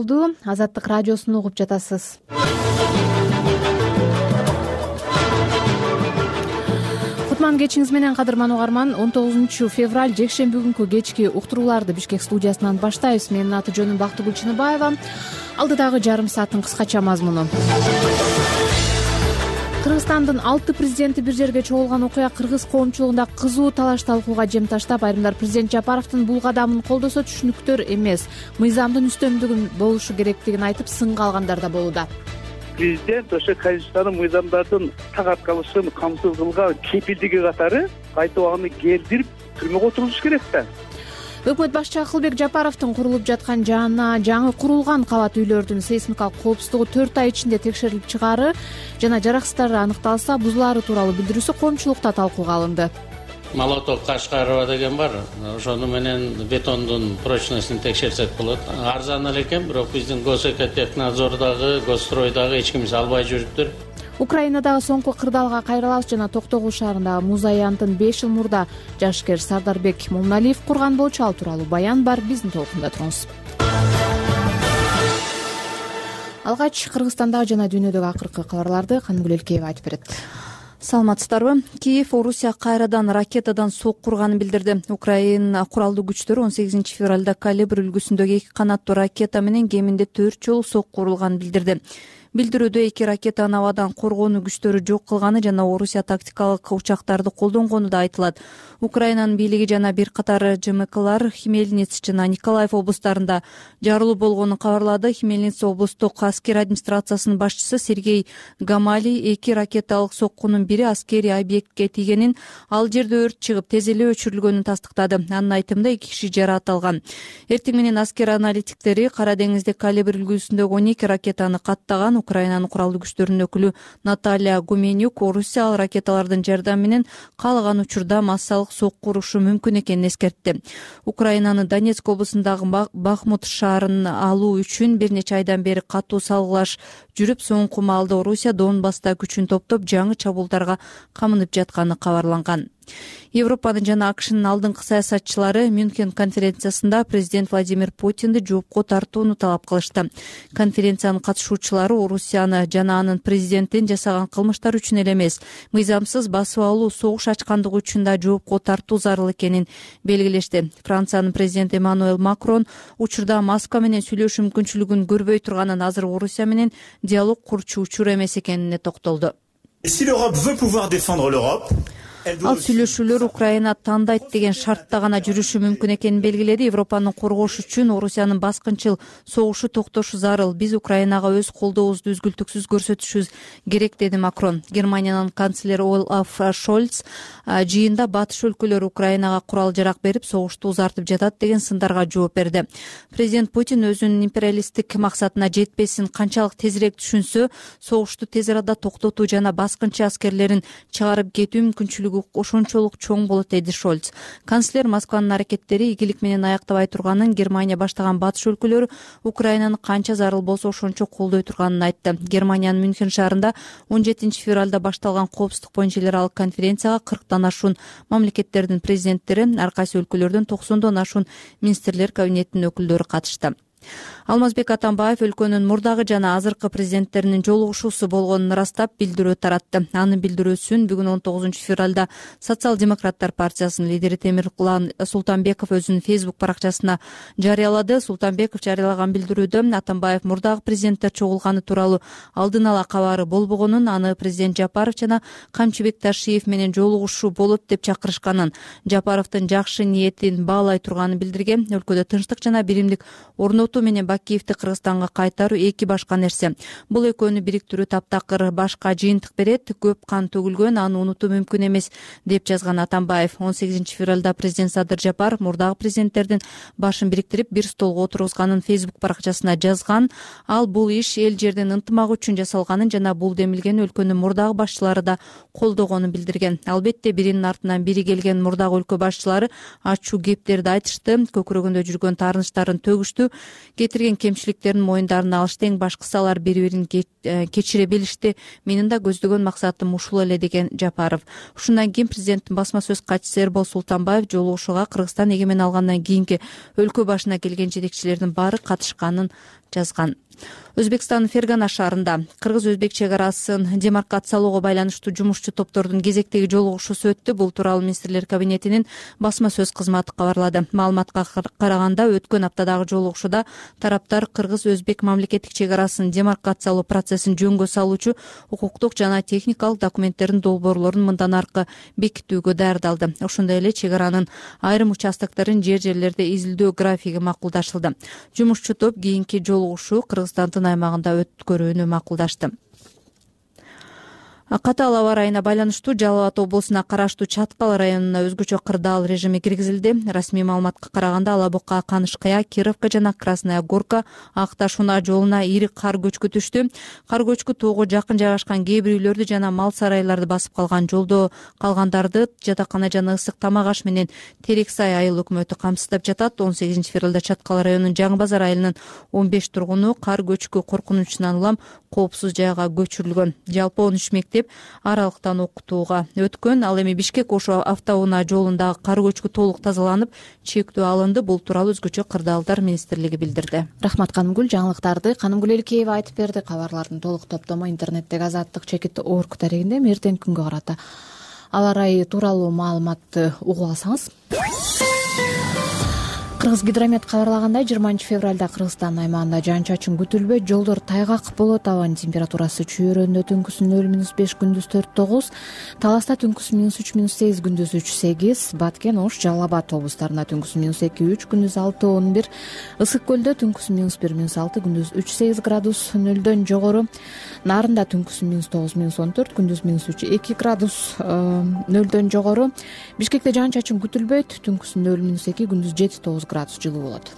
Азаттык радиосун угуп жатасыз. Кутман кечиңиз менен, кадырман угарман. 19 февраль жекшемби күнкү кечки уктурууларды Бишкек студиясынан баштайбыз. Менин аты жөнүм Бактыгүл Чыныбаева. Алдыдагы жарым сааттын кыскача мазмуну. Кыргызстандын 6 президенти бир жерге чогулган окуя кыргыз коомчулугунда кызуу талаш талкууга жем таштап, айрымдар президент Жапаровдун бул кадамын колдосо түшүнүктөр эмес, мыйзамдын үстөмдүгүн болушу керектигин айтып, сынга алгандар да болууда. Президент ошо Конституциянын мыйзамдардын так аткарылышын камсыз кылган кепилдиги катары кайтып аны келдирип түрмөгө отурулуш керек да. Өкмөт башчы Акылбек Жапаровдун курулуп жаткан жана жаңы курулган кабат үйлөрдүн сейсмикалык коопсуздугу 4 ай ичинде текшерилип чыгаары жана жараксыздары аныкталса бузулаары тууралуу билдирүүсү коомчулукта талкууга алынды. Молоток Кашкарова деген бар. Ошону менен бетондун прочностун текшерсек болот. Арзан эле экен, бирок биздин Госэкотехнадзордагы, Госстройдагы эч ким салбай жүрүптүр. Украинадагы соңку кырдаалга кайрылабыз. Жана Токтогул шаарындагы муз аянтын 5 жыл мурда жашкер Сардарбек Момуналиев курган болчу. Ал тууралуу баян бар, биздин толкунда туруңуз. Алгач Кыргызстандагы жана дүйнөдөгү акыркы кабарларды Канымгүл Элкеева айтып берет. Саламатсыздарбы? Киев Орусия кайрадан ракетадан сок курганын билдирди. Украина куралдуу күчтөрү 18 февралда калибр үлгүсүндөгү 2 канаттуу ракета менен кеминде 4 жолу сок курулганын билдирди. Билдирүүдө 2 ракетаны абадан коргонуу күчтөрү жок кылганы жана Орусия тактикалык учактарды колдонгону да айтылат. Украинанын бийлиги жана бир катар ЖМКлар Хмельниц жана Николаев облустарында жарылуу болгонун кабарлады. Хмельниц облустук аскер администрациясынын башчысы Сергей Гамалий 2 ракеталык соккунун бири аскерий объектке тийгенин, ал жерде өрт чыгып тез эле өчүрүлгөнүн тастыктады. Анын айтымында 2 киши жаракат алган. Эртең менен аскер аналитиктери Кара деңизде калибр үлгүсүндөгү 12 ракетаны каттаган. Украинанын куралдуу күчтөрүнүн өкүлү Наталья Гуменюк Орусия ал ракеталардын жардамы менен каалаган учурда массалык сок курушу мүмкүн экенин эскертти. Украинанын Донецк облусундагы Бахмут шаарын алуу үчүн бир нече айдан бери катуу салгылаш жүрүп, соңку маалда Орусия Донбасста күчүн топтоп жаңы чабуулдарга камынып жатканы кабарланган. Европанын жана АКШнын алдыңкы саясатчылары Мюнхен конференциясында президент Владимир Путинди жоопко тартууну талап кылышты. Конференциянын катышуучулары Орусияны жана анын президентин жасаган кылмыштар үчүн эле эмес, мыйзамсыз басып алуу, согуш ачкандыгы үчүн да жоопко тартуу зарыл экенин белгилешти. Франциянын президенти Эммануэль Макрон учурда Москва менен сүйлөшүү мүмкүнчүлүгүн көрбөй турганын, азыр Орусия менен диалог курчу учур эмес экенине токтолду. Ал сүйлөшүүлөр Украина тандайт деген шартта гана жүрүшү мүмкүн экенин белгиледи. Европаны коргош үчүн Орусиянын баскынчыл согушу токтошу зарыл. Биз Украинага өз колдообузду үзгүлтүксүз көрсөтүшүбүз керек, деди Макрон. Германиянын канцлери Олаф Шольц жыйында батыш өлкөлөр Украинага курал жарак берип, согушту узартып жатат деген сындарга жооп берди. Президент Путин өзүнүн империалисттик максатына жетпесин канчалык тезирээк түшүнсө, согушту тез арада токтотуу жана баскынчы аскерлерин чыгарып кетүү мүмкүнчүлүгү ошончолук чоң болот, деди Шольц. Канцлер Москванын аракеттери ийгилик менен аяктабай турганын, Германия баштаган батыш өлкөлөрү Украинаны канча зарыл болсо ошончо колдой турганын айтты. Германиянын Мюнхен шаарында 17 февралда башталган коопсуздук боюнча эл аралык конференцияга 40тан ашуун мамлекеттердин президенттери, ар кайсы өлкөлөрдөн 90дон ашуун министрлер кабинетинин өкүлдөрү катышты. Алмазбек Атамбаев өлкөнүн мурдагы жана азыркы президенттеринин жолугушуусу болгонун ырастап билдирүү таратты. Анын билдирүүсүн бүгүн 19 февралда Социал-демократтар партиясынын лидери Темирлан Султанбеков өзүнүн Facebook баракчасына жарыялады. Султанбеков жарыялаган билдирүүдө Атамбаев мурдагы президенттер чогулганы тууралуу алдын ала кабары болбогонун, аны президент Жапаров жана Камчыбек Ташиев менен жолугушуу болот деп чакырышканын, Жапаровдун жакшы ниетин баалай турганын билдирген. Өлкөдө тынчтык жана биримдик орнотуу менен Бакиевди Кыргызстанга кайтаруу эки башка нерсе. Бул экөөнү бириктирүү таптакыр башка жыйынтык берет. Көп кан төгүлгөн, аны унутуу мүмкүн эмес, деп жазган Атамбаев. 18 февралда президент Садыр Жапаров мурдагы президенттердин башын бириктирип бир столго отургузганын Facebook баракчасына жазган. Ал бул иш эл жердин ынтымагы үчүн жасалганын жана бул демилген өлкөнүн мурдагы башчылары да колдогонун билдирген. Албетте биринин артынан бири келген мурдагы өлкө башчылары ачуу кептерди айтышты, көкүрөгүндө жүргөн таарынычтарын төгүштү, кетирген кемчиликтерин моюндарына алышты. Эң башкысы алар бири-бирин кечире билишти. Менин да көздөгөн максатым ушул эле, деген Жапаров. Ушундан кийин президенттин басма сөз катчысы Эрбол Султанбаев жолугушууга Кыргызстан эгемен алгандан кийинки өлкө башына келген жетекчилердин баары катышканын жазган. Өзбекстандын Фергана шаарында кыргыз-өзбек чек арасын демаркациялоого байланыштуу жумушчу топтордун кезектеги жолугушуусу өттү. Бул тууралуу министрлер кабинетинин басма сөз кызматы кабарлады. Маалыматка караганда өткөн аптадагы жолугушууда тараптар кыргыз-өзбек мамлекеттик чек арасын демаркациялоо процессин жөнгө салуучу укуктук жана техникалык документтердин долбоорлорун мындан аркы бекитүүгө даярдалды. Ошондой эле чек аранын айрым участокторун жерлерде изилдөө графиги макулдашылды. Жумушчу топ кийинки жолугушуу Кыргызстандын аймагында өткөрүүнү макулдашты. Катаал аба ырайына байланыштуу Жалал Абад облусуна караштуу Чаткал районуна өзгөчө кырдаал режими киргизилди. Расмий маалыматка караганда Ала Бука, Канышкая, Кировка жана Красная Горка Ак Таш унаа жолуна ири кар көчкү түштү. Кар көчкү тоого жакын жайгашкан кээ бир үйлөрдү жана мал сарайларды басып калган. Жолдо калгандарды жатакана жана ысык тамак аш менен Терек Сай айыл өкмөтү камсыздап жатат. 18 февралда Чаткал районунун Жаңы Базар айылынын 15 тургуну кар көчкү коркунучунан улам коопсуз жайга көчүрүлгөн. Жалпы 13 мектеп аралыктан окутууга өткөн. Ал эми Бишкек Ошо автоунаа жолундагы кар көчкү толук тазаланып, чектөө алынды. Бул тууралуу өзгөчө кырдаалдар министрлиги билдирди. Рахмат Канымгүл, жаңылыктарды Канымгүл Элкеева айтып берди. Кабарлардын толук топтому интернеттеги azattik.org дарегинде. Эртеңки күнгө карата аба ырайы тууралуу маалыматты угуп алсаңыз. Кыргыз гидромет кабарлагандай 20 февралда Кыргызстан аймагында жаан-чачын күтүлбөйт, жолдор тайгак болот, абанын температурасы чүйөрөндө түнкүсүн 0-5, күндүз 4-9, Таласта түнкүсүн -3-8, күндүз 3-8, Баткен, Ош, Жалал Абад облустарында түнкүсүн -2-3, күндүз 6-11, Ысык көлдө түнкүсүн -1-6, күндүз 3-8 градус нөлдөн жогору, Нарында түнкүсүн -9-14, күндүз -3-2 градус нөлдөн жогору, Бишкекте жаан-чачын күтүлбөйт, түнкүсүн 0-2, күндүз 7-9 градус жылуу болот.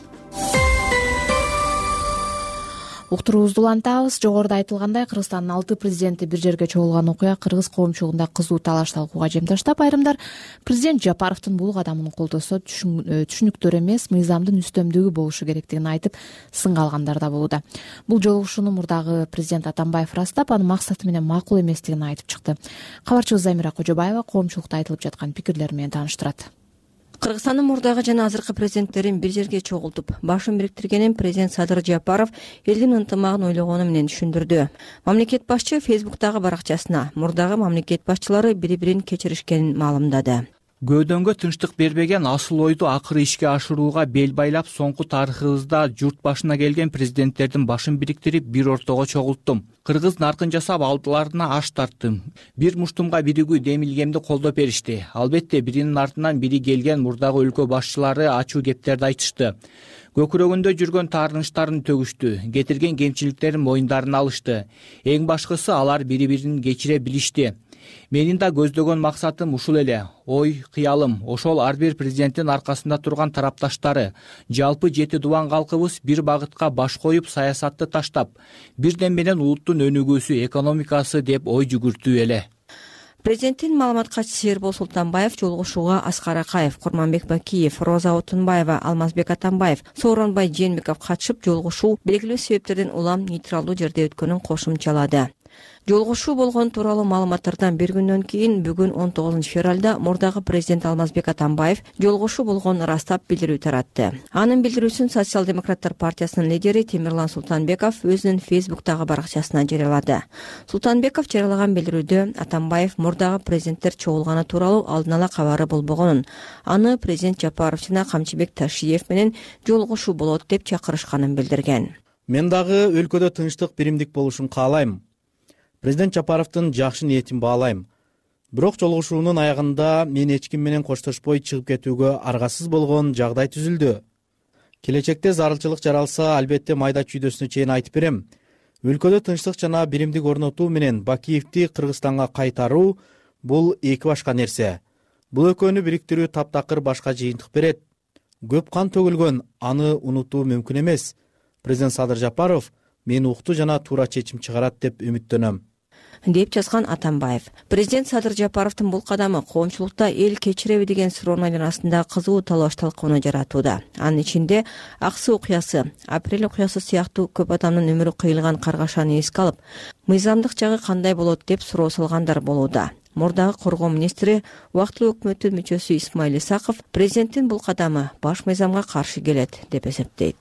Уктуруубузду улантабыз. Жогоруда айтылгандай, Кыргызстандын 6 президенти бир жерге чогулган окуя кыргыз коомчулугунда кызуу талаш талкууга жем таштап, айрымдар президент Жапаровдун бул кадамын колдосо түшүнүктөр эмес, мыйзамдын үстөмдүгү болушу керектигин айтып, сынга алгандар да болууда. Бул жолугушууну мурдагы президент Атамбаев ырастап, анын максаты менен макул эместигин айтып чыкты. Кабарчыбыз Замира Кожобаева коомчулукта айтылып жаткан пикирлер менен тааныштырат. Кыргызстандын мурдагы жана азыркы президенттерин бир жерге чогултуп, башын бириктиргенин президент Садыр Жапаров элдин ынтымагын ойлогону менен түшүндүрдү. Мамлекет башчы Фейсбуктагы баракчасына мурдагы мамлекет башчылары бири-бирин кечиришкенин маалымдады. Гөөдөнгө тынчтык бербеген асыл ойду акыры ишке ашырууга бел байлап, соңку тарыхыбызда журт башына келген президенттердин башын бириктирип, бир ортого чогулттум. Кыргыз наркын жасап, алдыларына аш тарттым. Бир муштумга биригүү демилгемди колдоп беришти. Албетте, биринин артынан бири келген мурдагы өлкө башчылары ачуу кептерди айтышты. Көкүрөгүндө жүргөн таарынычтарын төгүштү, кетирген кемчиликтерин моюндарына алышты. Эң башкысы, алар бири-бирин кечире билишти. Менин да көздөгөн максатым ушул эле. Ой, кыялым, ошол ар бир президенттин аркасында турган тарапташтары, жалпы 7 дубан калкыбыз бир багытка баш коюп, саясатты таштап, бирден менен улуттун өнүгүүсү, экономикасы деп ой жүгүртүү эле. Президенттин маалымат катчысы Эрбол Султанбаев жолугушууга Аскар Акаев, Курманбек Бакиев, Роза Отунбаева, Алмазбек Атамбаев, Сооронбай Жээнбеков катышып, жолугушуу белгилүү себептерден улам нейтралдуу жерде өткөнүн кошумчалады. Жолугушуу болгон тууралуу маалыматтардан бир күндөн кийин бүгүн 19 февралда мурдагы президент Алмазбек Атамбаев жолугушуу болгонун ырастап билдирүү таратты. Анын билдирүүсүн Социал-демократтар партиясынын лидери Темирлан Султанбеков өзүнүн Фейсбуктагы баракчасына жарыялады. Султанбеков жарыялаган билдирүүдө Атамбаев мурдагы президенттер чогулганы тууралуу алдын ала кабары болбогонун, аны президент Жапаров жана Камчыбек Ташиев менен жолугушуу болот деп чакырышканын билдирген. Мен дагы өлкөдө тынчтык, биримдик болушун каалайм. Президент Жапаровдун жакшы ниетин баалайм. Бирок жолугушуунун аягында мен эч ким менен коштошпой чыгып кетүүгө аргасыз болгон жагдай түзүлдү. Келечекте зарылчылык жаралса, албетте майда чүйдөсүнө чейин айтып берем. Өлкөдө тынчтык жана биримдик орнотуу менен Бакиевди Кыргызстанга кайтаруу бул эки башка нерсе. Бул экөөнү бириктирүү таптакыр башка жыйынтык берет. Көп кан төгүлгөн, аны унутуу мүмкүн эмес. Президент Садыр Жапаров мен уктуу жана туура чечим чыгарат деп үмүттөнөм, деп жазган Атамбаев. Президент Садыр Жапаровдун бул кадамы коомчулукта эл кечиреби деген суроонун арасында кызуу талаш талкууну жаратууда. Анын ичинде Аксы окуясы, Апрель окуясы сыяктуу көп адамдын өмүрү кыйылган каргашаны эске алып, мыйзамдык жагы кандай болот деп суроо салгандар болууда. Мурдагы коргоо министри, убактылуу өкмөттүн мүчөсү Исмаил Исаков президенттин бул кадамы баш мыйзамга каршы келет деп эсептейт.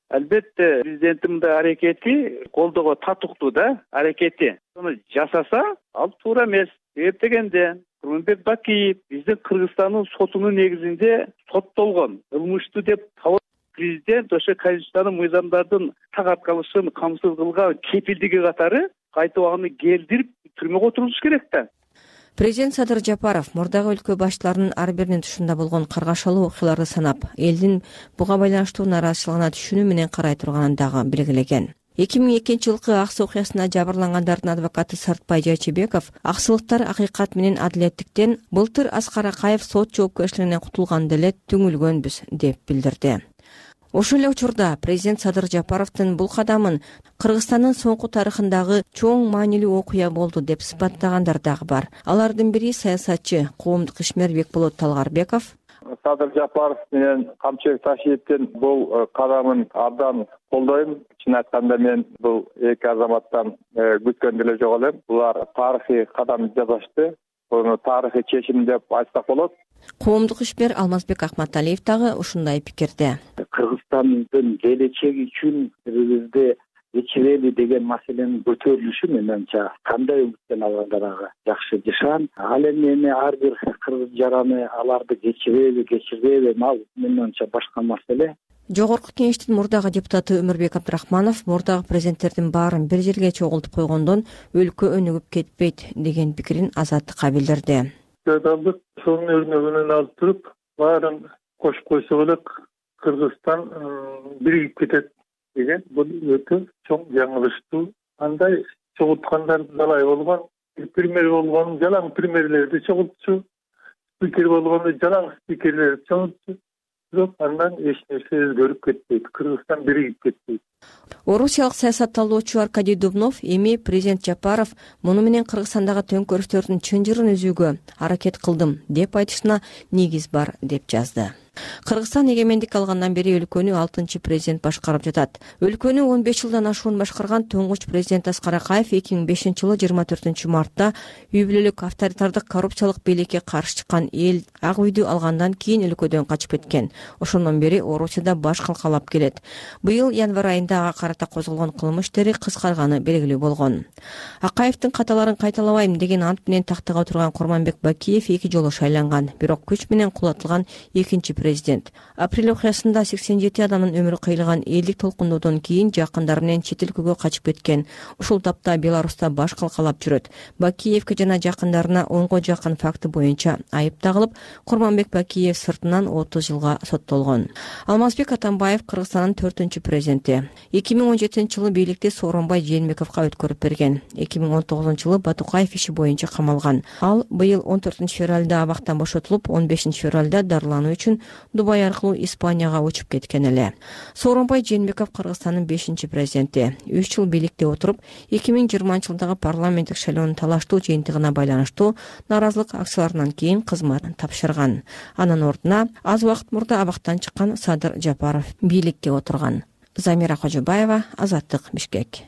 Албетте президенттин мындай аракети колдоого татыктуу да аракети. Аны жасаса ал туура эмес. Себеп дегенде Курманбек Бакиев биздин Кыргызстандын сотунун негизинде соттолгон, кылмыштуу деп табылат. Президент ошо Конституциянын мыйзамдардын так аткарылышын камсыз кылган кепилдиги катары кайтып аны келдирип түрмөгө отурулуш керек да. Президент Садыр Жапаров мурдагы өлкө башчыларынын ар биринин тушунда болгон каргашалуу окуяларды санап, элдин буга байланыштуу нааразычылыгына түшүнүү менен карай турганын дагы белгилеген. 2002-жылкы Аксы окуясына жабырлангандардын адвокаты Сартбай Жайчыбеков аксылыктар акыйкат менен адилеттиктен былтыр Аскар Акаев сот жоопкерчилигинен кутулганда эле түңүлгөнбүз деп билдирди. Ошол эле учурда президент Садыр Жапаровдун бул кадамын Кыргызстандын соңку тарыхындагы чоң маанилүү окуя болду деп сыпаттагандар дагы бар. Алардын бири саясатчы, коомдук ишмер Бекболот Талгарбеков. Садыр Жапаров менен Камчыбек Ташиевдин бул кадамын абдан колдойм. Чын айтканда мен бул эки азаматтан күткөн деле жок элем. Булар тарыхый кадам жасашты. Буну тарыхый чечим деп айтсак болот. Коомдук ишмер Алмазбек Акматалиев дагы ушундай пикирде. Кыргызстандын келечеги үчүн бирибизди кечирели деген маселенин көтөрүлүшү менимче кандай үмүттөн алганда жакшы жашан. Ал эми ар бир кыргыз жараны аларды кечирбейби ал менимче башка маселе. Жогорку кеңештин мурдагы депутаты Өмүрбек Абдрахманов мурдагы президенттердин баарын бир жерге чогултуп койгондон өлкө өнүгүп кетпейт деген пикирин Азаттыкка билдирди. Сонун өрнөгүнөн алып туруп баарын кошуп койсок эле Кыргызстан биригип кетет деген бул өтө чоң жаңылыштуу. Андай чогулткандар далай болгон, премьер болгон жалаң премьерлерди чогултчу, спикер болгондо жалаң спикерлерди чогултчу. Бирок андан эч нерсе өзгөрүп кетпейт. Кыргызстан биригип кетпейт. Орусиялык саясатталуучу Аркадий Дубнов эми президент Жапаров муну менен Кыргызстандагы төңкөрүштөрдүн чынжырын үзүүгө аракет кылдым деп айтышына негиз бар деп жазды. Кыргызстан эгемендик алгандан бери өлкөнү 6-чы президент башкарып жатат. Өлкөнү 15 жылдан ашуун башкарган туңгуч президент Аскар Акаев 2005-жылы 24-мартта үй бүлөлүк авторитардык коррупциялык бийликке каршы чыккан эл Ак үйдү алгандан кийин өлкөдөн качып кеткен. Ошондон бери Орусияда баш калкалап келет. Быйыл январь айында ага карата козголгон кылмыш иштери кыскарганы белгилүү болгон. Акаевдин каталарын кайталабайм деген ант менен тактага отурган Курманбек Бакиев 2 жолу шайланган, бирок күч менен кулатылган 2-чи президент. Апрель окуясында 87 адамдын өмүрү кыйылган элдик толкундоодон кийин жакындары менен чет өлкөгө качып кеткен. Ушул тапта Беларуста баш калкалап жүрөт. Бакиевке жана жакындарына 10го жакын факты боюнча айып тагылып, Курманбек Бакиев сыртынан 30 жылга соттолгон. Алмазбек Атамбаев Кыргызстандын 4-чү президенти. 2017-жылы бийликти Сооронбай Жээнбековго өткөрүп берген. 2019-жылы Батукаев иши боюнча камалган. Ал быйыл 14-февралда абактан бошотулуп, 15-февралда дарылануу үчүн Дубай аркылуу Испанияга учуп кеткен эле. Сооронбай Жээнбеков Кыргызстандын 5-чи президенти. 3 жыл бийликте отуруп, 2020-жылдагы парламенттик шайлоонун талаштуу жыйынтыгына байланыштуу нааразылык акцияларынан кийин кызматын тапшырган. Анын ордуна аз убакыт мурда абактан чыккан Садыр Жапаров бийликке отурган. Замира Кожобаева, Азаттык, Бишкек.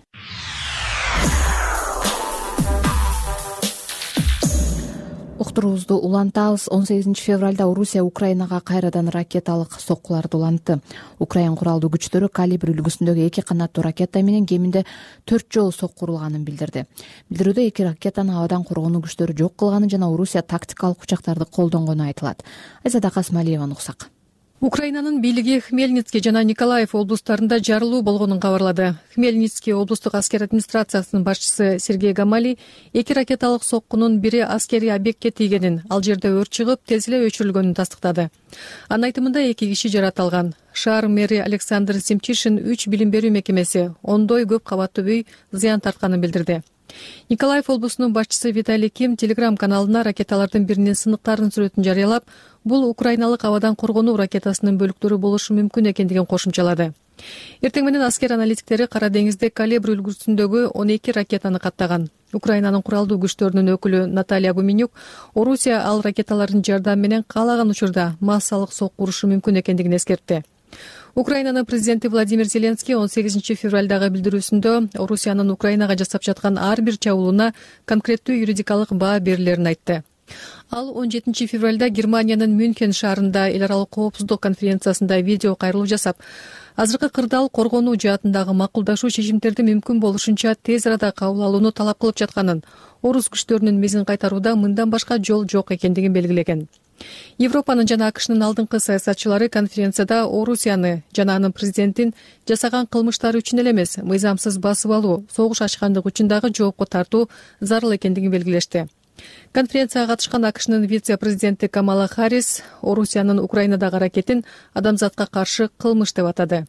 Уктуруубузду улантабыз. 18-февралда Орусия Украинага кайрадан ракеталык соккуларды улантты. Украин куралдуу күчтөрү калибр үлгүсүндөгү 2 канаттуу ракета менен кеминде 4 жолу сокку урулганын билдирди. Билдирүүдө 2 ракетаны абадан коргонуу күчтөрү жок кылганы жана Орусия тактикалык учактарды колдонгону айтылат. Айзада Касмалиеваны уксак. Украинанын бийлиги Хмельницкий жана Николаев облустарында жарылуу болгонун кабарлады. Хмельницкий облустук аскер администрациясынын башчысы Сергей Гамали 2 ракеталык соккунун бири аскерий объектке тийгенин, ал жерде өрт чыгып, тез эле өчүрүлгөнүн тастыктады. Анын айтымында 2 киши жаратылган. Шаар мэри Александр Семчишин 3 билим берүү мекемеси, ондой көп кабаттуу үй зыян тартканын билдирди. Николаев облусунун башчысы Виталий Ким телеграм-каналына ракеталардын биринин сыныктарынын сүрөтүн жарыялап, бул украиналык абадан коргонуу ракетасынын бөлүктөрү болушу мүмкүн экендигин кошумчалады. Эртең менен аскер аналитиктери Кара деңизде калибр үлгүсүндөгү 12 ракетаны каттаган. Украинанын куралдуу күчтөрүнүн өкүлү Наталья Гуменюк Орусия ал ракеталардын жардамы менен каалаган учурда массалык сокку урушу мүмкүн экендигин эскертти. Украинанын президенти Владимир Зеленский 18-февралдагы билдирүүсүндө Орусиянын Украинага жасап жаткан ар бир чабуулуна конкреттүү юридикалык баа берилерин айтты. Ал 17-февралда Германиянын Мюнхен шаарында эл аралык коопсуздук конференциясында видео кайрылуу жасап, азыркы кырдаал коргонуу жаатындагы макулдашуу чечимдерди мүмкүн болушунча тез арада кабыл алууну талап кылып жатканын, орус күчтөрүнүн мезин кайтарууда мындан башка жол жок экендигин белгилеген. Европанын жана АКШнын алдыңкы саясатчылары конференцияда Орусияны жана анын президентин жасаган кылмыштары үчүн эле эмес, мыйзамсыз басып алуу, согуш ачкандык үчүн дагы жоопко тартуу зарыл экендигин белгилешти. Конференцияга катышкан АКШнын вице-президенти Камала Харрис Орусиянын Украинадагы аракетин адамзатка каршы кылмыш деп атады.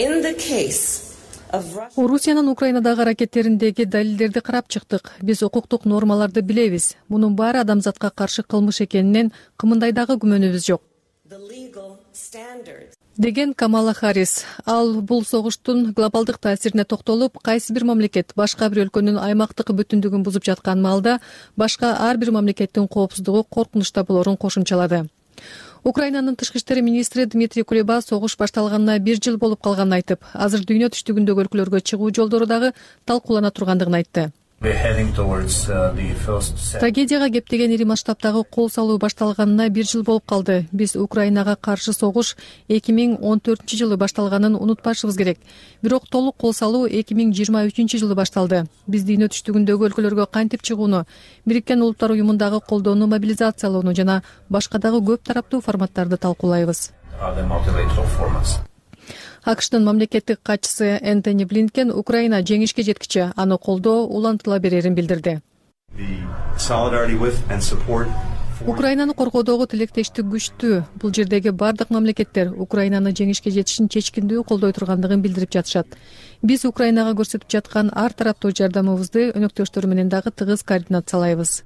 Орусиянын Украинадагы аракеттериндеги далилдерди карап чыктык. Биз укуктук нормаларды билебиз. Мунун баары адамзатка каршы кылмыш экенинен кымындай дагы күмөнүбүз жок, деген Камала Харрис. Ал бул согуштун глобалдык таасирине токтолуп, кайсы бир мамлекет башка бир өлкөнүн аймактык бүтүндүгүн бузуп жаткан маалда башка ар бир мамлекеттин коопсуздугу коркунучта болорун кошумчалады. Украинанын тышкы иштери министри Дмитрий Кулеба согуш башталганына 1 жыл болуп калганын айтып, азыр дүйнө түштүгүндөгү өлкөлөргө чыгуу жолдору дагы талкуулана тургандыгын айтты. Трагедияга кептеген ири масштабтагы кол салуу башталганына 1 жыл болуп калды. Биз Украинага каршы согуш 2014-жылы башталганын унутпашыбыз керек. Бирок толук кол салуу 2023-жылы башталды. Биз дүйнө түштүгүндөгү өлкөлөргө кантип чыгууну, Бириккен Улуттар уюмундагы колдоону мобилизациялоону жана башка дагы көп тараптуу форматтарды талкуулайбыз. АКШнын мамлекеттик катчысы Энтони Блинкен Украина жеңишке жеткиче аны колдоо улантыла берерин билдирди. Украинаны коргоодогу тилектештик күчтүү. Бул жердеги бардык мамлекеттер Украинаны жеңишке жетишин чечкиндүү колдой тургандыгын билдирип жатышат. Биз Украинага көрсөтүп жаткан ар тараптуу жардамыбызды өнөктөштөр менен дагы тыгыз координациялайбыз.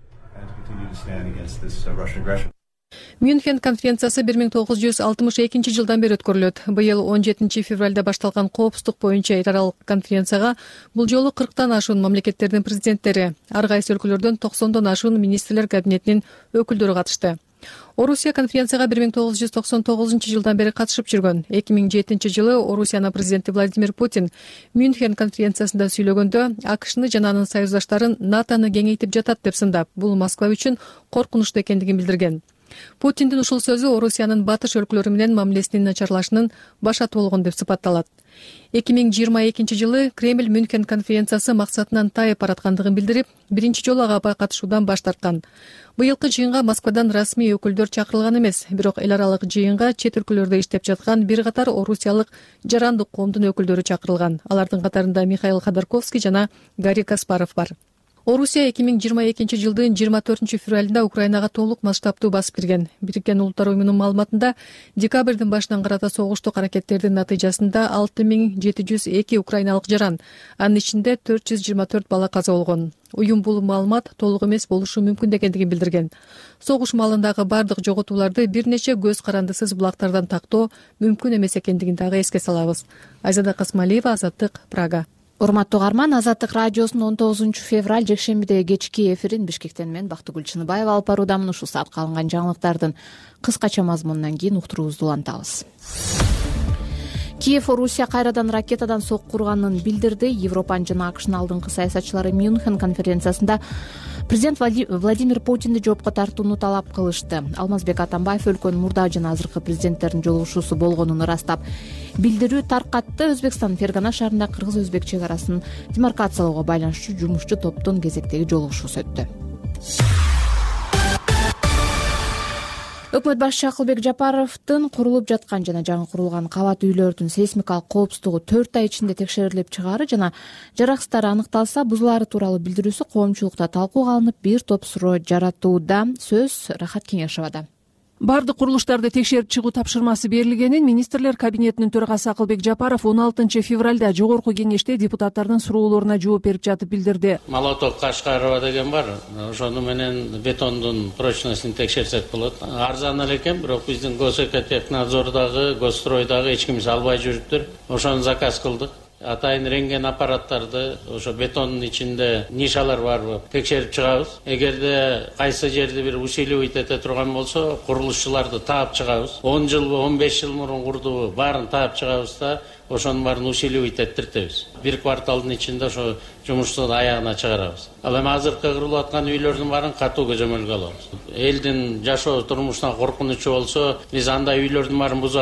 Мюнхен конференциясы 1962 жылдан бери өткөрүлөт. Быйыл 17 февралда башталган коопсуздук боюнча эл аралык конференцияга бул жолу 40тан ашуун мамлекеттердин президенттери, ар кайсы өлкөлөрдөн 90дон ашуун министрлер кабинетинин өкүлдөрү катышты. Орусия конференцияга 1999 жылдан бери катышып жүргөн. 2007 жылы Орусиянын президенти Владимир Путин Мюнхен конференциясында сүйлөгөндө АКШны жана анын союздаштарын НАТОны кеңейтип жатат деп сындап, бул Москва үчүн коркунучтуу экендигин билдирген. Путиндин ушул сөзү Орусиянын батыш өлкөлөрү менен мамилесинин начарлашынын башаты болгон деп сыпатталат. 2022 жылы Кремль Мюнхен конференциясы максатынан тайып бараткандыгын билдирип, биринчи жолу ага катышуудан баш тарткан. Быйылкы жыйынга Москвадан расмий өкүлдөр чакырылган эмес, бирок эл аралык жыйынга чет өлкөлөрдө иштеп жаткан бир катар орусиялык жарандык коомдун өкүлдөрү чакырылган. Алардын катарында Михаил Ходорковский жана Гарри Каспаров бар. Орусия 2022 жылдын 24 февралында Украинага толук масштабтуу басып кирген. Бириккен Улуттар уюмунун маалыматында декабрдын башынан карата согуштук аракеттердин натыйжасында 6702 украиналык жаран, анын ичинде 424 бала каза болгон. Уюм бул маалымат толук эмес болушу мүмкүн экендигин билдирген. Согуш маалындагы бардык жоготууларды бир нече көз карандысыз булактардан тактоо мүмкүн эмес экендигин дагы эске салабыз. Айзада Касмалиева, Азаттык, Прага. Урматтуу угарман, Азаттык радиосунун 19 февраль жекшембидеги кечки эфирин Бишкектен мен Бактыгүл Чыныбаева алып баруудамын. Ушул саатка алынган жаңылыктардын кыскача мазмунунан кийин уктуруубузду улантабыз. Киев Орусия кайрадан ракетадан сокку урганын билдирди. Европанын жана АКШнын алдыңкы саясатчылары Мюнхен конференциясында президент Владимир Путинди жоопко тартууну талап кылышты. Алмазбек Атамбаев өлкөнүн мурда жана азыркы президенттердин жолугушуусу болгонун ырастап, билдирүү таркатты. Өзбекстандын Фергана шаарында кыргыз-өзбек чек арасын демаркациялоого байланыштуу жумушчу топтун кезектеги жолугушуусу өттү. Өкмөт башчысы Акылбек Жапаровдун курулуп жаткан жана жаңы курулган кабат үйлөрдүн сейсмикалык коопсуздугу 4 ай ичинде текшерилип чыгаары жана жараксыздары аныкталса бузулаары тууралуу билдирүүсү коомчулукта талкууга алынып, бир топ суроо жаратууда. Сөз Рахат Кеңешовада. Бардык курулуштарды текшерип чыгуу тапшырмасы берилгенин министрлер кабинетинин төрагасы Акылбек Жапаров 16 февралда жогорку кеңеште депутаттардын суроолоруна жооп берип жатып билдирди. Молоток Кашкарова деген бар. Ошону менен бетондун прочностун текшерсек болот. Арзан эле экен, бирок биздин Госэкотехнадзордагы, Госстройдагы эч ким албай жүрүптүр. Ошону заказ кылдык. Атайын рентген аппараттарды ошо бетондун ичинде нишалар барбы текшерип чыгабыз. Эгерде кайсы жерде бир усиливать эте турган болсо, курулушчуларды таап чыгабыз. 10 жыл, 15 жыл мурун курдубу баарын таап чыгабыз да ошонун баарын усиливать эттиртебиз. Бир кварталдын ичинде ошо жумушту аягына чыгарабыз. Ал эми азыркы курулуп аткан үйлөрдүн баарын катуу көзөмөлгө алабыз. Элдин жашоо турмушуна коркунучу болсо, биз андай үйлөрдүн баарын бузабыз.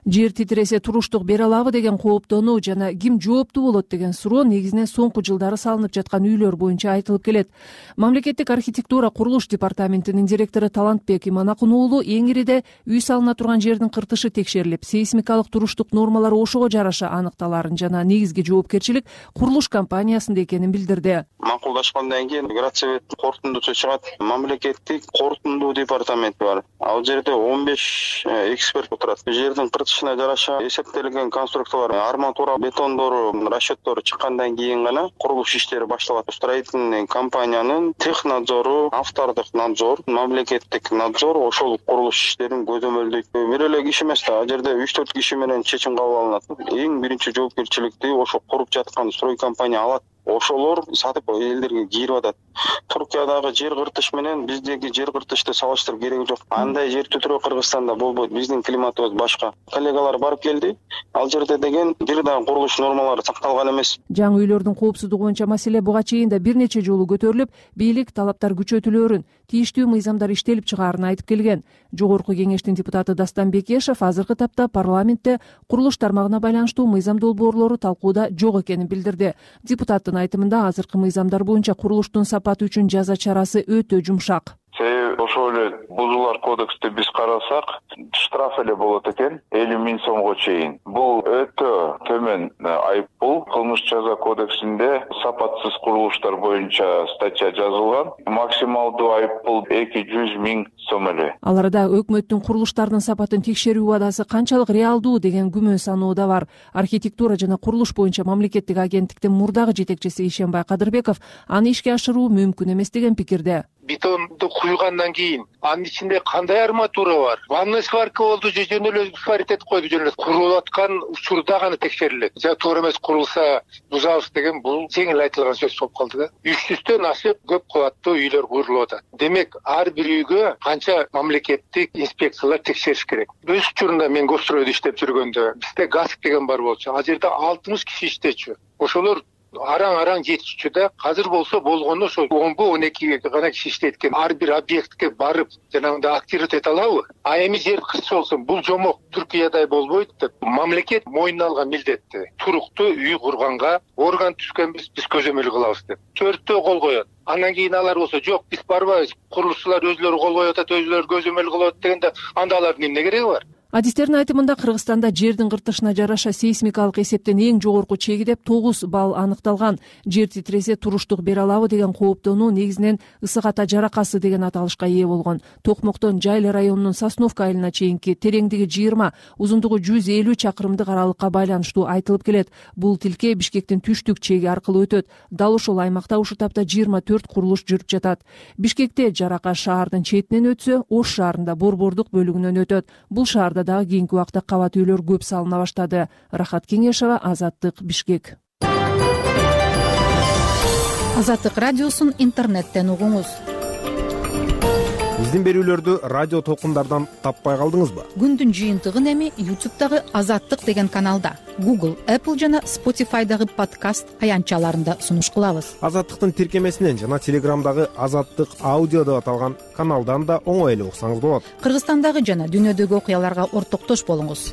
жер титиресе туруштук бере алабы деген кооптонуу жана ким жооптуу болот деген суроо негизинен соңку жылдары салынып жаткан үйлөр боюнча айтылып келет. Мамлекеттик архитектура курулуш департаментинин директору Талантбек Иманакун уулу эң ириде үй салына турган жердин кыртышы текшерилип, сейсмикалык туруштук нормалар ошого жараша аныкталарын жана негизги жоопкерчилик курулуш компаниясында экенин билдирди. Макулдашкандан кийин городсоветтин корутундусу чыгат, мамлекеттик корутундуу департамент бар. Ал жерде 15 эксперт отурат. Жердин кыртышына жараша эсептелген конструкциялар, арматура, бетондору, расчеттору чыккандан кийин гана курулуш иштери башталат. Строительный компаниянын технадзору, автордук надзор, мамлекеттик надзор ошол курулуш иштерин көзөмөлдөйт. Бир эле киши эмес да, ал жерде 3-4 киши менен чечим кабыл алынат. Эң биринчи жоопкерчиликти ошо куруп жаткан строй компания алат. Ошолор сатып элдерге кирип атат. Туркиядагы жер кыртыш менен биздеги жер кыртышты салыштырып кереги жок. Андай жер түтүрөө Кыргызстанда болбойт. Биздин климатыбыз башка. Коллегалар барып келди. Ал жерде деген бир дагы курулуш нормалары сакталган эмес. Жаңы үйлөрдүн коопсуздугу боюнча маселе буга чейин да бир нече жолу көтөрүлүп, бийлик талаптар күчөтүлөөрүн, тийиштүү мыйзамдар иштелип чыгаарын айтып келген. Жогорку кеңештин депутаты Дастан Бекешев азыркы тапта парламентте курулуш тармагына байланыштуу мыйзам долбоорлору талкууда жок экенин билдирди. Депутаттын айтымында азыркы мыйзамдар боюнча курулуштун сапаты үчүн жаза чарасы өтө жумшак. Ошол эле бузуулар кодексти биз карасак, штраф эле болот экен 50 000 сомго чейин. Бул өтө төмөн айыппул. Кылмыш жаза кодексинде сапатсыз курулуштар боюнча статья жазылган. Максималдуу айыппул 200 000 сом эле. Ал арада өкмөттүн курулуштардын сапатын текшерүү убадасы канчалык реалдуу деген күмөн саноо да бар. Архитектура жана курулуш боюнча мамлекеттик агенттиктин мурдагы жетекчиси Ишенбай Кадырбеков аны ишке ашыруу мүмкүн эмес деген пикирде. Бетонду куйгандан кийин анын ичинде кандай арматура бар? Ванный сварка болду, жөн эле сварить этип койду, жөн эле курулуп аткан учурда гана текшерилет. Туура эмес курулса бузабыз деген бул жеңил айтылган сөз болуп калды да. 300дөн ашык көп кабаттуу үйлөр курулуп атат. Демек, ар бир үйгө канча мамлекеттик инспекциялар текшериш керек. Өз учурунда мен гостройдо иштеп жүргөндө бизде ГАСК деген бар болчу. Ал жерде 60 киши иштечү. Ошолор араң жетишчү да. Азыр болсо болгону ошо 10-12 гана киши иштейт экен. Ар бир объектке барып жанагындай активировать эте алабы? А эми жер кыртыш болсун, бул жомок Түркиядай болбойт деп мамлекет мойнуна алган милдетти. Туруктуу үй курганга орган түзгөнбүз, биз көзөмөл кылабыз деп. 4төө кол коет. Андан кийин алар болсо жок, биз барбайбыз. Курулушчулар өзлөрү кол коюп атат, өзлөрү көзөмөл кылып атат дегенде анда алардын эмне кереги бар? Адистердин айтымында Кыргызстанда жердин кыртышына жараша сейсмикалык эсептен эң жогорку чеги деп 9 балл аныкталган. Жер титиресе туруштук бере алабы деген кооптонуу негизинен ысык ата жаракасы деген аталышка ээ болгон. Токмоктон Жайлы районунун Сосновка айылына чейинки тереңдиги 20, узундугу 150 чакырымдык аралыкка байланыштуу айтылып келет. Бул тилке Бишкектин түштүк чеги аркылуу өтөт. Дал ошол аймакта ушул тапта 24 курулуш жүрүп жатат. Бишкекте жарака шаардын четинен өтсө, Ош шаарында борбордук бөлүгүнөн өтөт. Бул шаарда дагы кийинки убакта кабат үйлөр көп салына баштады. Рахат Кеңешова, Азаттык, Бишкек. Азаттык радиосун интернеттен угуңуз. Биздин берүүлөрдү радио толкундардан таппай калдыңызбы? Күндүн жыйынтыгын эми YouTube'дагы Азаттык деген каналда, Google, Apple жана Spotify'дагы подкаст аянтчаларында сунуш кылабыз. Азаттыктын тиркемесинен жана Телеграмдагы Азаттык аудио деп аталган каналдан да оңой эле уксаңыз болот. Кыргызстандагы жана дүйнөдөгү окуяларга ортоктош болуңуз.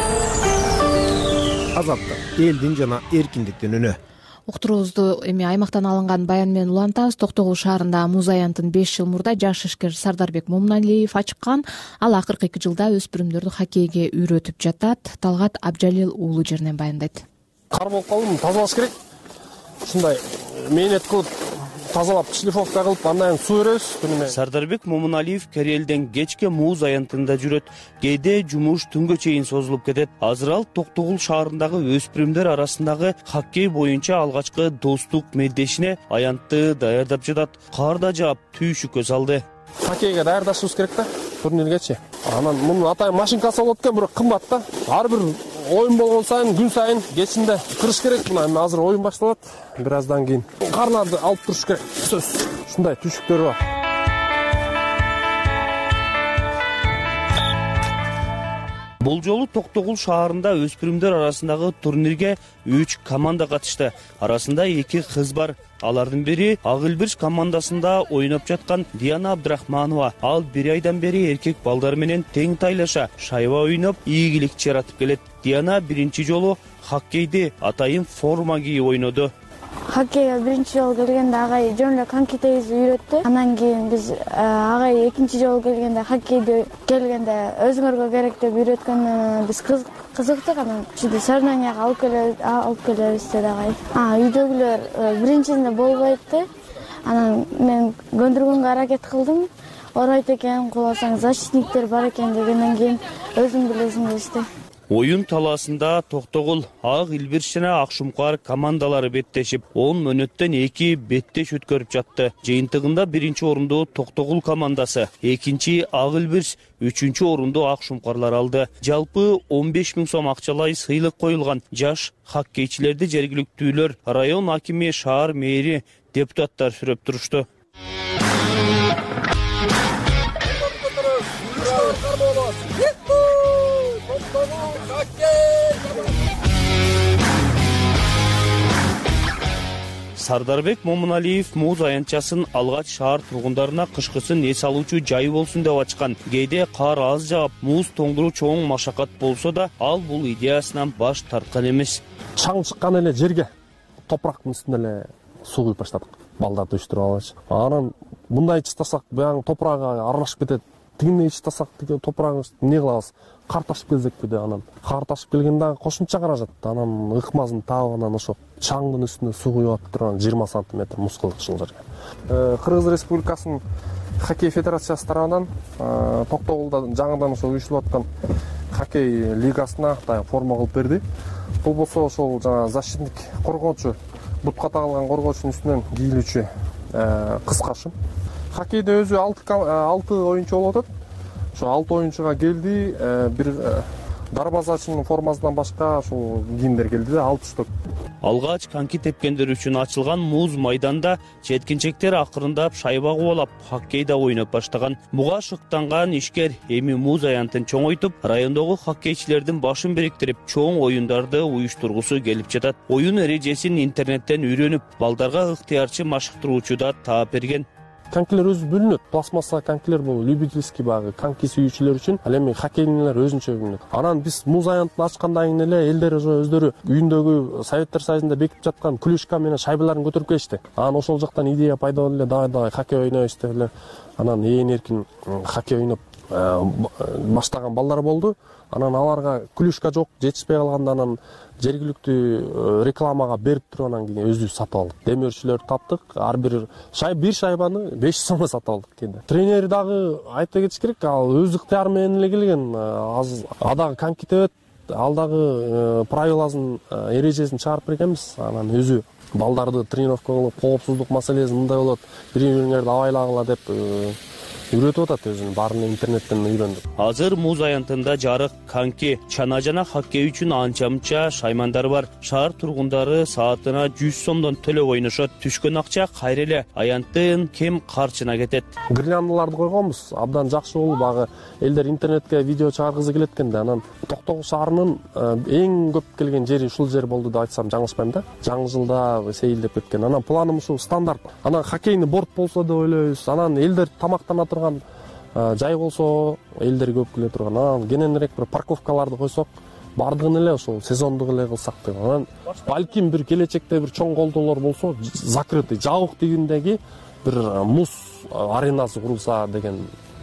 Азаттык, элдин жана эркиндиктин үнү. Уктуруубузду эми аймактан алынган баян менен улантабыз. Токтогул шаарында муз аянтын 5 жыл мурда жаш ишкер Сардарбек Момуналиев ачкан. Ал акыркы 2 жылда өспүрүмдөрдү хоккейге үйрөтүп жатат. Талгат Абжалил уулу жеринен баяндайт. Кар болуп калдым, тазалаш керек. Ушундай мээнет кылып тазалап, шлифовка кылып, андан кийин суу беребиз күнүнө. Сардарбек Момуналиев Керелден кечке муз аянтында жүрөт. Кээде жумуш түнгө чейин созулуп кетет. Азыр ал Токтогул шаарындагы өспүрүмдөр арасындагы хоккей боюнча алгачкы достук медешине аянтты даярдап жатат. Кар да жаап, түйшүккө салды. Хоккейге даярдашыбыз керек да, турниргечи. Анан мунун атайын машинкасы болот экен, бирок кымбат да. Ар бир оюн болгон сайын, күн сайын кечинде кырыш керек. Мына эми азыр оюн башталат. Бир аздан кийин карларды алып туруш керек. Сөз. Ушундай түшүктөр бар. Бул жолу Токтогул шаарында өспүрүмдөр арасындагы турнирге 3 команда катышты. Арасында 2 кыз бар. Алардын бири Ак Илбирч командасында ойноп жаткан Диана Абдрахманова. Ал 1 айдан бери эркек балдар менен тең тайлаша шайба ойноп, ийгилик жаратып келет. Диана биринчи жолу хоккейди атайын форма кийип ойноду. Хоккейге биринчи жолу келгенде агай жөн эле коньки тегизип үйрөттү. Андан кийин биз агай экинчи жолу келгенде хоккейди өзүңөргө керек деп үйрөткөндөн биз кызыктык. Анан ушинтип соревнованияга алып келебиз деди агай. Үйдөгүлөр биринчисинде болбойт. Анан мен көндүргөнгө аракет кылдым. Оройт экен, куласаң защитниктер бар экен дегенден кийин өзүң билесиң дешти. Oyun talasında Toktogul, Ак Илбирч жана Ак Шумкар командалары беттешип, 10 мөөнөттөн 2 беттеш өткөрүп жатты. Жыйынтыгында биринчи орунду Токтогул командасы, экинчи Ак Илбирч, үчүнчү орунду Ак Шумкарлар алды. Жалпы 15 000 сом акчалай сыйлык коюлган. Жаш хоккейчилерди жергиликтүүлөр, район акими, шаар мэри, депутаттар сүрөп турушту. Сардарбек Момуналиев муз аянтчасын алгач шаар тургундарына кышкысын эс алуучу жай болсун деп ачкан. Кээде кар аз жаап, муз тоңдуруу чоң машакат болсо да, ал бул идеясынан баш тарткан эмес. Чаң чыккан эле жерге топурактын үстүнө эле суу куюп баштадык. Балдарды өчтүрүп алгачы. Анан мындай чытасак, баягы топурагы аралашып кетет. Тигине чытасак, топурагы эмне кылабыз? Кар ташып келсекпи деп анан. Кар ташып келгенде кошумча каражат. Анан ыкмазын таап анан ошо чаңдын үстүнө суу куюп атып турган 20 сантиметр муз кылдык ушул жерге. Кыргыз Республикасынын хоккей федерациясы тарабынан Токтогулда жаңыдан ошо уюштурулуп аткан хоккей лигасына форма кылып берди. Бул болсо ошол жана защитник, коргоочу, бутка тагылган коргоочунун үстүнөн кийилүүчү кыскашым. Хоккейде өзү 6 оюнчу болуп атат. Ошо 6 оюнчуга келди, бир дарбазачынын формасынан башка ошол кийимдер келди да 6 штук. Алгач коньки тепкендер үчүн ачылган муз майданда жеткинчектер акырындап шайба кубалап хоккейда ойноп баштаган. Буга шыктанган ишкер эми муз аянтын чоңойтуп, райондогу хоккейчилердин башын бириктирип, чоң оюндарды уюштургусу келип жатат. Оюн эрежесин интернеттен үйрөнүп, балдарга ыктыярчы машыктыруучу да таап берген. Конькилер өзү бөлүнөт. Пластмасса конькилер бул любительский багы, коньки сүйүүчүлөр үчүн, ал эми хоккейчилер өзүнчө бөлүнөт. Анан биз муз аянтын ачкандан кийин эле элдер өздөрү үйүндөгү Советтер Союзунда бекитип жаткан клюшка менен шайбаларын көтөрүп келишти. Анан ошол жактан идея пайда болду эле, давай хоккей ойнойбуз деп эле. Анан эркин хоккей ойноп баштаган балдар болду. Анан аларга клюшка жок, жетишпей калганда анан жергиликтүү рекламага берип туруп анан кийин өзүбүз сатып алдык. Демөөрчүлөрдү таптык. Ар бир шайбаны 500 сомго сатып алдык кийин. Тренер дагы айта кетиш керек, ал өз ыктыяры менен эле келген. Ал дагы коньки тебет, ал дагы правиласын, эрежесин чыгарып бергенбиз. Анан өзү балдарды тренировка кылып, коопсуздук маселеси мындай болот, бири-бириңерди абайлагыла деп үйрөтүп атат, өзүн баарын интернеттен үйрөндүк. Азыр муз аянтында жарык, коньки, чана жана хоккей үчүн анча-мынча шаймандар бар. Шаар тургундары саатына 100 сомдон төлөп ойношот. Түшкөн акча кайра эле аянттын кем карчына кетет. Гирляндаларды койгонбуз, абдан жакшы болуп, багы элдер интернетке видео чыгаргысы келет экен да. Анан Токтогул шаарынын эң көп келген жери ушул жер болду деп айтсам жаңылышпайм да. Жаңы жылда сейилдеп кеткен. Анан планым ушул стандарт. Анан хоккейный борт болсо деп ойлойбуз. Анан элдер тамактана турган жай болсо, элдер көп келе турган. Анан кененирээк бир парковкаларды койсок, бардыгын эле ошол сезондук эле кылсак деп. Анан балким бир келечекте бир чоң колдоолор болсо, закрытый, жабык тигиндеги бир муз аренасы курулса деген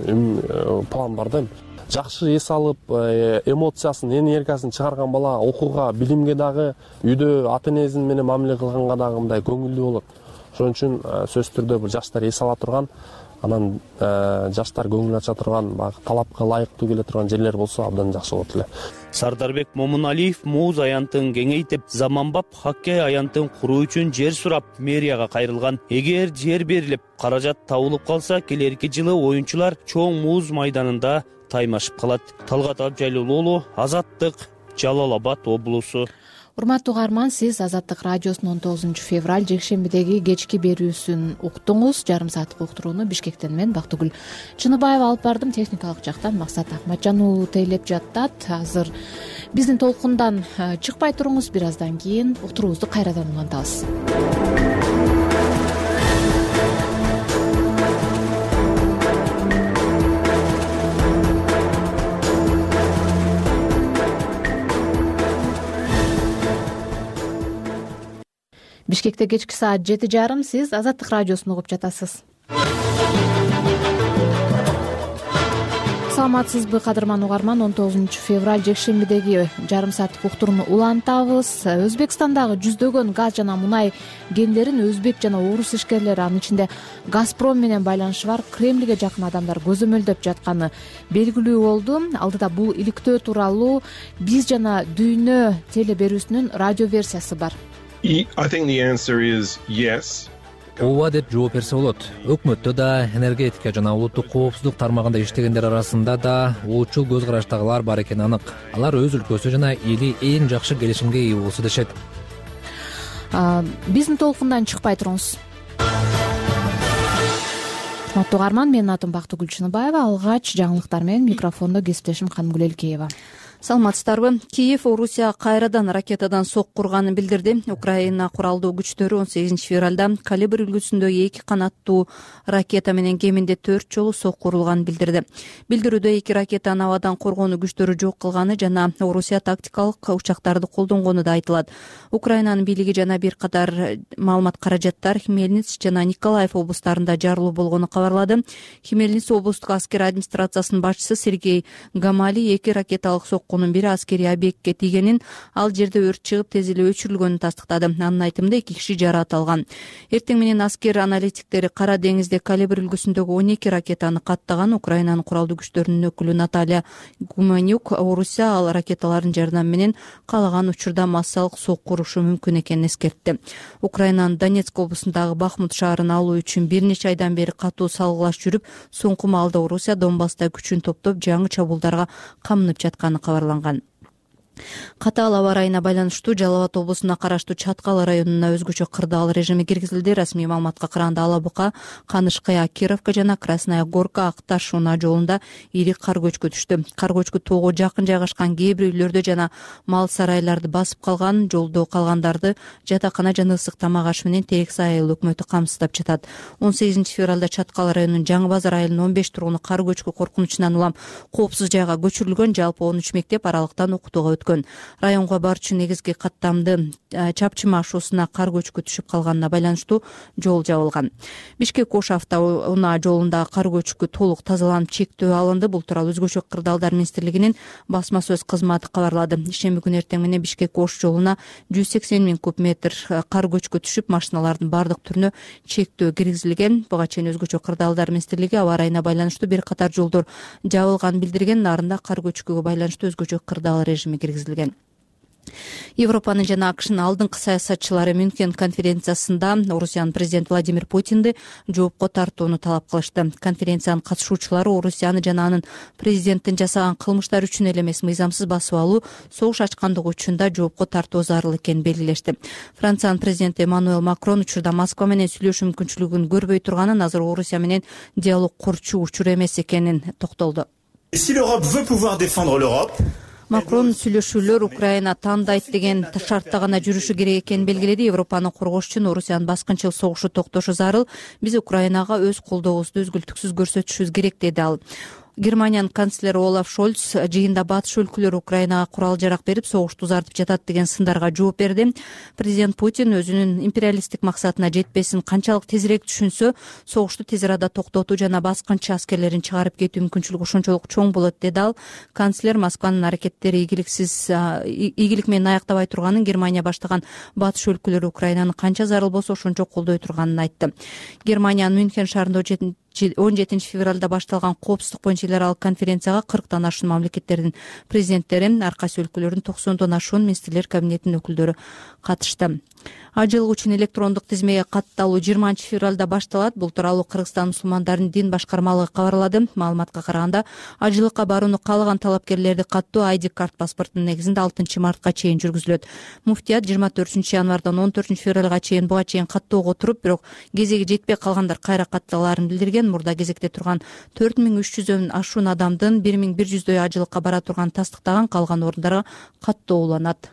план бар да. Жакшы эс алып, эмоциясын, энергиясын чыгарган бала окууга, билимге дагы, үйдө ата-энесин менен мамиле кылганга дагы мындай көңүлдүү болот. Ошон үчүн сөзсүз түрдө бул жаштар эс ала турган, анан жаштар көңүл ача турган, талапка ылайыктуу келе турган жерлер болсо абдан жакшы болот эле. Сардарбек Момуналиев муз аянтын кеңейтип, заманбап хоккей аянтын куруу үчүн жер сурап мэрияга кайрылган. Эгер жер берилип, каражат табылып калса, келерки жылы оюнчулар чоң муз майданында таймашып калат. Талгат Абжайлуулу, Азаттык, Жалал Абад облусу. Урматтуу угарман, сиз Азаттык радиосунун 19 февраль жекшембидеги кечки берүүсүн уктуңуз. Жарым сааттык уктурууну Бишкектен мен Бактыгүл Чыныбаева алып бардым. Техникалык жактан Максат Акматжан уулу тейлеп жатат. Азыр биздин толкундан чыкпай туруңуз, бир аздан кийин уктуруубузду кайрадан улантабыз. Бишкекте кечки саат 7:30. Сиз Азаттык радиосун угуп жатасыз. Саламатсызбы, кадырман угарман? 19 февраль жекшембидеги жарым сааттык уктурууну улантабыз. Өзбекстандагы жүздөгөн газ жана мунай кендерин өзбек жана орус ишкерлери, анын ичинде Газпром менен байланышы бар Кремльге жакын адамдар көзөмөлдөп жатканы белгилүү болду. Алдыда бул иликтөө тууралуу Биз жана Дүйнө теле берүүсүнүн радио версиясы бар. Ооба деп жооп берсе болот. Өкмөттө да, энергетика жана улуттук коопсуздук тармагында иштегендер арасында да улутчул көз караштагылар бар экени анык. Алар өз өлкөсү жана эли эң жакшы келишимге ээ болсо дешет. Биздин толкундан чыкпай туруңуз. Урматтуу угарман, менин атым Бактыгүл Чыныбаева. Алгач жаңылыктар менен микрофондо кесиптешим Канымгүл Элкеева. Саламатсыздарбы? Киев Орусия кайрадан ракетадан сок курганын билдирди. Украина куралдуу күчтөрү 18 февралда калибр үлгүсүндөгү 2 канаттуу ракета менен кеминде 4 жолу сок курулганын билдирди. Билдирүүдө 2 ракетаны абадан коргонуу күчтөрү жок кылганы жана Орусия тактикалык учактарды колдонгону да айтылат. Украинанын бийлиги жана бир катар маалымат каражаттар Хмельницк жана Николаев облустарында жарылуу болгону кабарлады. Хмельницк облустук аскер администрациясынын башчысы Сергей Гамали 2 ракеталык соккунун бири аскерий объектке тийгенин, ал жерде өрт чыгып тез эле өчүрүлгөнүн тастыктады. Анын айтымында 2 киши жараат алган. Эртең менен аскер аналитиктери Кара деңизде калибр үлгүсүндөгү 12 ракетаны каттаган. Украинанын куралдуу күчтөрүнүн өкүлү Наталья Гуманюк Орусия ал ракеталардын жардамы менен каалаган учурда массалык сок курушу мүмкүн экенин эскертти. Украинанын Донецк облусундагы Бахмут шаарын алуу үчүн бир нече айдан бери катуу салгылаш жүрүп, соңку маалда Орусия Донбасста күчүн топтоп жаңы чабуулдарга камынып жатканы кабарланган. Катаал аба ырайына байланыштуу Жалал Абад облусуна караштуу Чаткал районуна өзгөчө кырдаал режими киргизилди. Расмий маалыматка караганда Ала Бука, Канышкая, Кировка жана Красная Горка Акташ унаа жолунда ири кар көчкү түштү. Кар көчкү тоого жакын жайгашкан кээ бир үйлөрдө жана мал сарайларды басып калган. Жолдо калгандарды жатакана жана ысык тамак аш менен Терекси айыл өкмөтү камсыздап жатат. 18 февралда Чаткал районунун Жаңы Базар айылынын 15 тургуну кар көчкү коркунучунан улам коопсуз жайга көчүрүлгөн. Жалпы 13 мектеп аралыктан окутууга районго барчу негизги каттамды Чапчыма ашуусуна кар көчкү түшүп калганына байланыштуу жол жабылган. Бишкек-Ош автоунаа жолунда кар көчкү толук тазаланып чектөө алынды. Бул тууралуу өзгөчө кырдаалдар министрлигинин басма сөз кызматы кабарлады. Ишемби күнү эртең менен Бишкек-Ош жолуна 180 000 куб метр кар көчкү түшүп, машиналардын бардык түрүнө чектөө киргизилген. Буга чейин өзгөчө кырдаалдар министрлиги аба ырайына байланыштуу бир катар жолдор жабылганын билдирген. Нарында кар көчкүгө байланыштуу өзгөчө кырдаал режими киргизилген. Европанын жана АКШнын алдыңкы саясатчылары Мюнхен конференциясында Орусиянын президенти Владимир Путинди жоопко тартууну талап кылышты. Конференциянын катышуучулары Орусияны жана анын президенттин жасаган кылмыштар үчүн эле эмес, мыйзамсыз басып алуу, согуш ачкандыгы үчүн да жоопко тартуу зарыл экенин белгилешти. Франциянын президенти Эммануэл Макрон учурда Москва менен сүйлөшүү мүмкүнчүлүгүн көрбөй турганын, азыр Орусия менен диалог курчу учур эмес экенин токтолду. Макрон сүйлөшүүлөр Украина тандайт деген шартта гана жүрүшү керек экенин белгиледи. Европаны коргош үчүн Орусиянын баскынчыл согушу токтошу зарыл. Биз Украинага өз колдообузду үзгүлтүксүз көрсөтүшүбүз керек, деди ал. Германиянын канцлери Олаф Шольц жыйында батыш өлкөлөр Украинага курал жарак берип, согушту узартып жатат деген сындарга жооп берди. Президент Путин өзүнүн империалисттик максатына жетпесин канчалык тезирээк түшүнсө, согушту тез арада токтотуу жана баскынчы аскерлерин чыгарып кетүү мүмкүнчүлүгү ошончолук чоң болот, деди ал. Канцлер Москванын аракеттери ийгилик менен аяктобай турганын, Германия баштаган батыш өлкөлөр Украинаны канча зарыл болсо ошончо колдой турганын айтты. Германиянын Мюнхен шаарында 17 февралда башталган коопсуздук боюнча эл аралык конференцияга 40тан ашуун мамлекеттердин президенттери, ар кайсы өлкөлөрдүн 90дон ашуун министрлер кабинетинин өкүлдөрү катышты. Ажылык үчүн электрондук тизмеге катталуу 20-февралда башталат. Бул тууралуу Кыргызстан мусулмандарынын дин башкармалыгы кабарлады. Маалыматка караганда, ажылыкка барууну каалаган талапкерлерди каттоо ID карт паспорттун негизинде 6 мартка чейин жүргүзүлөт. Муфтият 24 январдан 14 февралга чейин буга чейин каттоого отуруп, бирок кезеги жетпей калгандар кайра катталаарын билдирген. Мурда кезекте турган 4300дөн ашуун адамдын 1100дөй ажылыкка бара турган тастыктаган, калган орундарга каттоо уланат.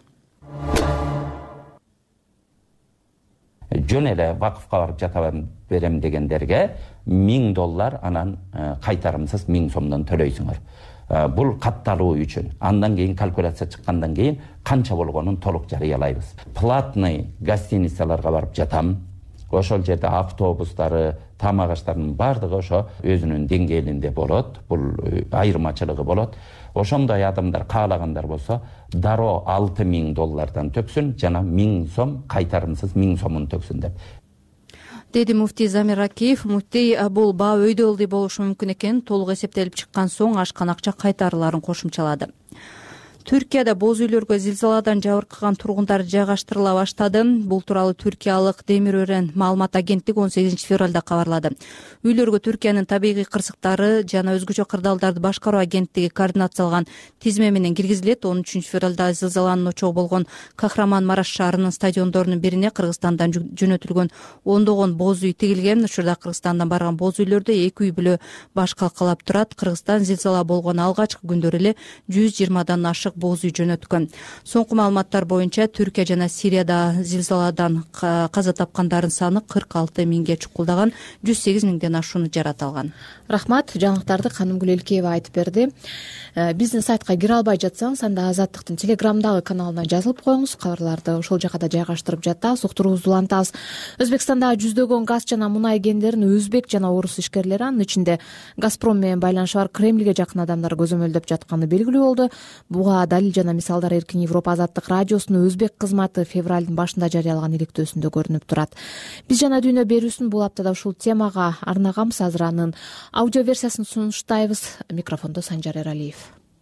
Жөн эле вакыфка барып жата берем дегендерге $1000, анан кайтарымсыз 1000 сомдон төлөйсүңөр. Бул катталуу үчүн. Андан кийин калькуляция чыккандан кийин канча болгонун толук жарыялайбыз. Платный гостиницаларга барып жатам. Ошол жерде автобустары, тамак аштарынын бардыгы ошо өзүнүн деңгээлинде болот. Бул айырмачылыгы болот. Ошондой адамдар каалагандар болсо, дароо $6000 төксүн, жана 1000 сом кайтарымсыз 1000 сомун төксүн деп. Деди муфтий Замир Акиев. Муфтий бул баа өйдө ылдый болушу мүмкүн экенин, толук эсептелип чыккан соң ашкан акча кайтарыларын кошумчалады. Түркияда боз үйлөргө зилзаладан жабыркаган тургундар жайгаштырыла баштады. Бул тууралуу түркиялык Демир Өрен маалымат агенттиги 18 февралда кабарлады. Үйлөргө Түркиянын табигый кырсыктары жана өзгөчө кырдаалдарды башкаруу агенттиги координацияланган тизме менен киргизилет. 13 февралда зилзаланын очогу болгон Кахраман-Мараш шаарынын стадиондорунун бирине Кыргызстандан жөнөтүлгөн ондогон боз үй тигилген. Учурда Кыргызстандан барган боз үйлөрдө 2 үй бүлө баш калкалап турат. Кыргызстан зилзала болгон алгачкы күндөрү эле 120дан ашык боз үй жөнөткөн. Соңку маалыматтар боюнча Түркия жана Сирияда зилзаладан каза тапкандардын саны 46 миңге чукулдаган, 108 миңден ашууну жараталган. Рахмат, жаңылыктарды Канымгүл Элкеева айтып берди. Биздин сайтка кире албай жатсаңыз, анда Азаттыктын Телеграмдагы каналына жазылып коюңуз. Кабарларды ошол жака да жайгаштырып жатабыз, уктуруубузду улантабыз. Өзбекстанда жүздөгөн газ жана мунай кендерин өзбек жана орус ишкерлери, анын ичинде Газпром менен байланышы бар Кремльге жакын адамдар көзөмөлдөп жатканы белгилүү болду. Буга далил жана мисалдар Эркин Европа азаттык радиосунун өзбек кызматы февралдын башында жарыялаган иликтөөсүндө көрүнүп турат. Биз жана дүйнө берүүсүн бул аптада ушул темага арнаганбыз. Азыр анын аудио версиясын сунуштайбыз. Микрофондо Санжар Эралиев.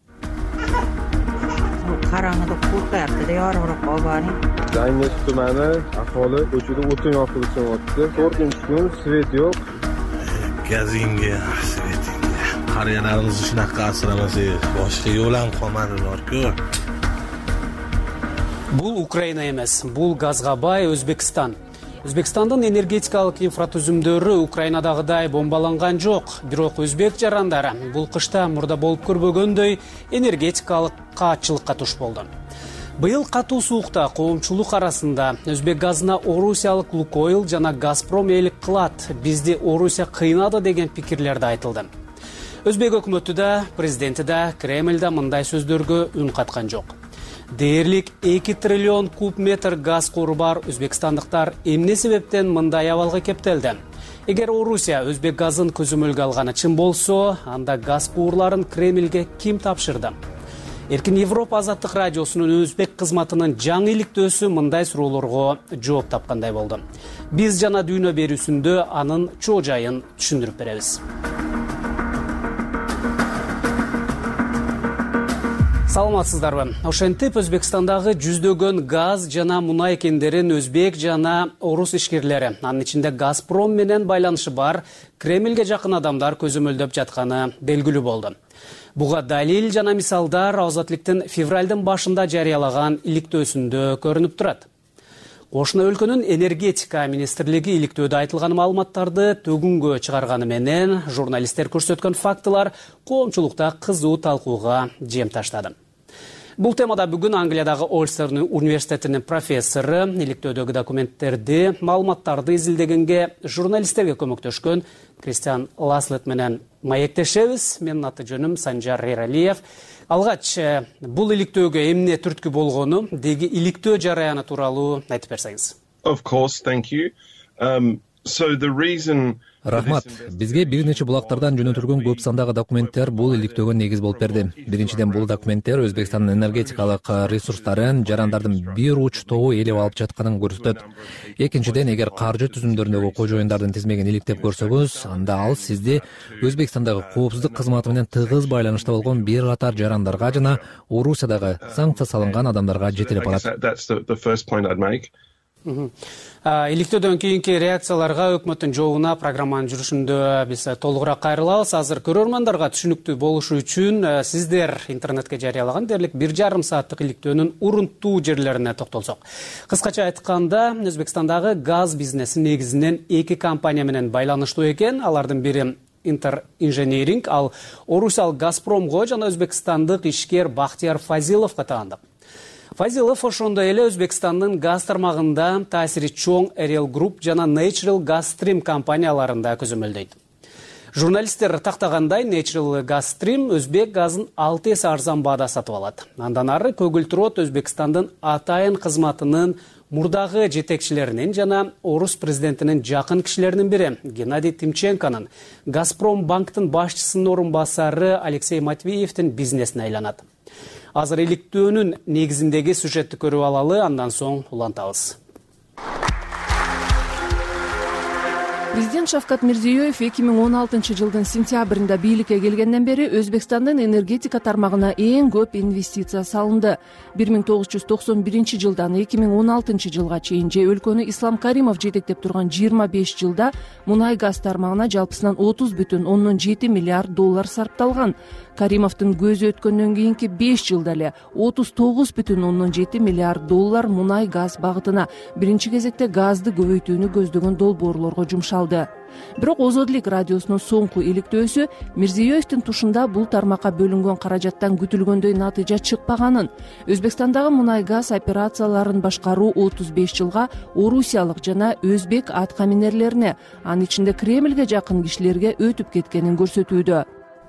Караңгыда куркаякты деп арыгыраак калбаны. Дайнес туманы ахвалы көчөдө отун якылып чыгыпты. 4-нчү күн свет жок. Газинге, светинге. Карыянарыңызды шунакка асырамасыз, башка жолан калмадылар-ку. Бул Украина эмес, бул газга бай Өзбекстан. Өзбекстандын энергетикалык инфратүзүмдөрү Украинадагыдай бомбаланган жок, бирок өзбек жарандары бул кышта мурда болуп көрбөгөндөй энергетикалык каатчылыкка туш болду. Быйыл катуу суукта коомчулук арасында өзбек газына орусиялык Лукойл жана Газпром ээлик кылат, бизди Орусия кыйнады деген пикирлерди айтылды. Өзбек өкмөтү да, президенти да, Кремль да мындай сөздөргө үн каткан жок. Дээрлик 2 триллион куб метр газ кору бар өзбекстандыктар эмне себептен мындай абалга кептелди? Эгер Орусия өзбек газын көзөмөлгө алганы чын болсо, анда газ куурларын Кремльге ким тапшырды? Эркин Европа азаттык радиосунун өзбек кызматынын жаңы иликтөөсү мындай суроолорго жооп тапкандай болду. Биз жана дүйнө берүүсүндө анын чоо жайын түшүндүрүп беребиз. Саламатсыздарбы? Ошентип Өзбекстандагы жүздөгөн газ жана мунай кендерин өзбек жана орус ишкерлери, анын ичинде Газпром менен байланышы бар Кремльге жакын адамдар көзөмөлдөп жатканы белгилүү болду. Буга далил жана мисалдар Азаттыктын февралдын башында жарыялаган иликтөөсүндө көрүнүп турат. Кошуна өлкөнүн энергетика министрлиги иликтөөдө айтылган маалыматтарды төгүнгө чыгарганы менен журналисттер көрсөткөн фактылар коомчулукта кызуу талкууга жем таштады. Бул темада бүгүн Англиядагы Ольстер университетинин профессору иликтөөдөгү документтерди, маалыматтарды изилдегенге журналисттерге көмөктөшкөн Кристиан Ласлет менен маектешебиз. Менин аты жөнүм Санжар Эралиев. Алгач, бул иликтөөгө эмне түрткү болгону, деги иликтөө жараяны тууралуу айтып берсеңиз. Of course, thank you. So the reason Рахмат. Бизге бир нече булактардан жөнөтүлгөн көп сандагы документтер бул иликтөөгө негиз болуп берди. Биринчиден, бул документтер Өзбекстандын энергетикалык ресурстарын жарандардын бир учтоо ээлеп алып жатканын көрсөтөт. Экинчиден, эгер каржы түзүмдөрүндөгү кожоюндардын тизмегин иликтеп көрсөңүз, анда ал сизди Өзбекстандагы коопсуздук кызматы менен тыгыз байланышта болгон бир катар жарандарга жана Орусиядагы санкция салынган адамдарга жетелеп алат. Иликтөөдөн кийинки реакцияларга өкмөттүн жообуна программанын жүрүшүндө биз толугураак кайрылабыз. Азыр көрөрмандарга түшүнүктүү болушу үчүн сиздер интернетке жарыялаган дерлик 1,5 сааттык иликтөөнүн урунттуу жерлерине токтолсок. Кыскача айтканда, Өзбекстандагы газ бизнеси негизинен 2 компания менен байланыштуу экен. Алардын бири Интер Инженеринг, ал Орусал Газпромго жана өзбекстандык ишкер Бахтияр Фазиловго таандык. Фазилов ошондой эле Өзбекстандын газ тармагында таасири чоң Эрел Групп жана Natural Gas Stream компанияларында көзөмөлдөйт. Журналисттер тактагандай, Natural Gas Stream өзбек газын 6 эсе арзан баада сатып алат. Андан ары Көгүлтүр от Өзбекстандын атайын кызматынын мурдагы жетекчилеринин жана Орус президентинин жакын кишилеринин бири Геннадий Тимченконун Газпром банктын башчысынын орун басары Алексей Матвеевдин бизнесине айланат. Азыр иликтөөнүн негизиндеги сюжетти көрүп алалы, андан соң улантабыз. Президент Шавкат Мирзиёев 2016 жылдын сентябрында бийликке келгенден бери Өзбекстандын энергетика тармагына эң көп инвестиция салынды. 1991 жылдан 2016 жылга чейин же өлкөнү Ислам Каримов жетектеп турган 25 жылда мунай газ тармагына жалпысынан 30,7 миллиард доллар сарпталган. Каримовдун көзү өткөндөн кийинки 5 жылда эле 39,7 миллиард доллар мунай газ багытына биринчи кезекте газды көбөйтүүнү көздөгөн долбоорлорго жумшалды. Бирок Озодлик радиосунун соңку иликтөөсү Мирзиёевдин тушунда бул тармакка бөлүнгөн каражаттан күтүлгөндөй натыйжа чыкпаганын, Өзбекстандагы мунай газ операцияларын башкаруу 35 жылга орусиялык жана өзбек аткаминерлерине, анын ичинде Кремльге жакын кишилерге өтүп кеткенин көрсөтүүдө.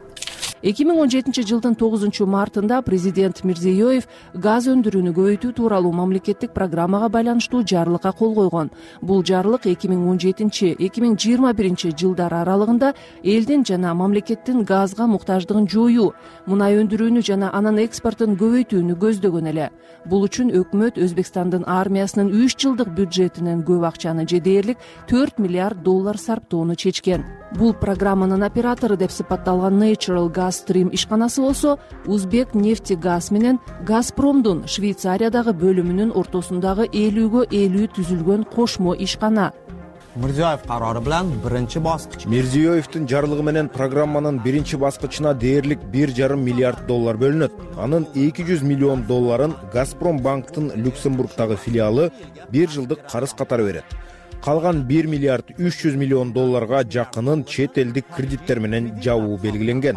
2017 жылдын 9 мартында президент Мирзиёев газ өндүрүүнү көбөйтүү тууралуу мамлекеттик программага байланыштуу жарлыкка кол койгон. Бул жарлык 2017-2021 жылдар аралыгында элдин жана мамлекеттин газга муктаждыгын жоюу, мунай өндүрүүнү жана анын экспортун көбөйтүүнү көздөгөн эле. Бул үчүн өкмөт Өзбекстандын армиясынын 3 жылдык бюджетинен көп акчаны же дээрлик 4 миллиард доллар сарптоону чечкен. Бул программанын оператору деп сыпатталган Natural Gas Stream ишканасы болсо, Узбек нефтегаз менен Газпромдун Швейцариядагы бөлүмүнүн ортосундагы 50-ге 50 түзүлгөн кошмо ишкана. Мирзиёев карары менен биринчи баскыч. Мирзиёевдин жарлыгы менен программанын биринчи баскычына дээрлик 1,5 миллиард доллар бөлүнөт. Анын 200 миллион долларын Газпром банктын Люксембургдагы филиалы 1 жылдык карыз катары берет. Калган 1 миллиард 300 миллион долларга жакынын чет элдик кредиттер менен жабуу белгиленген.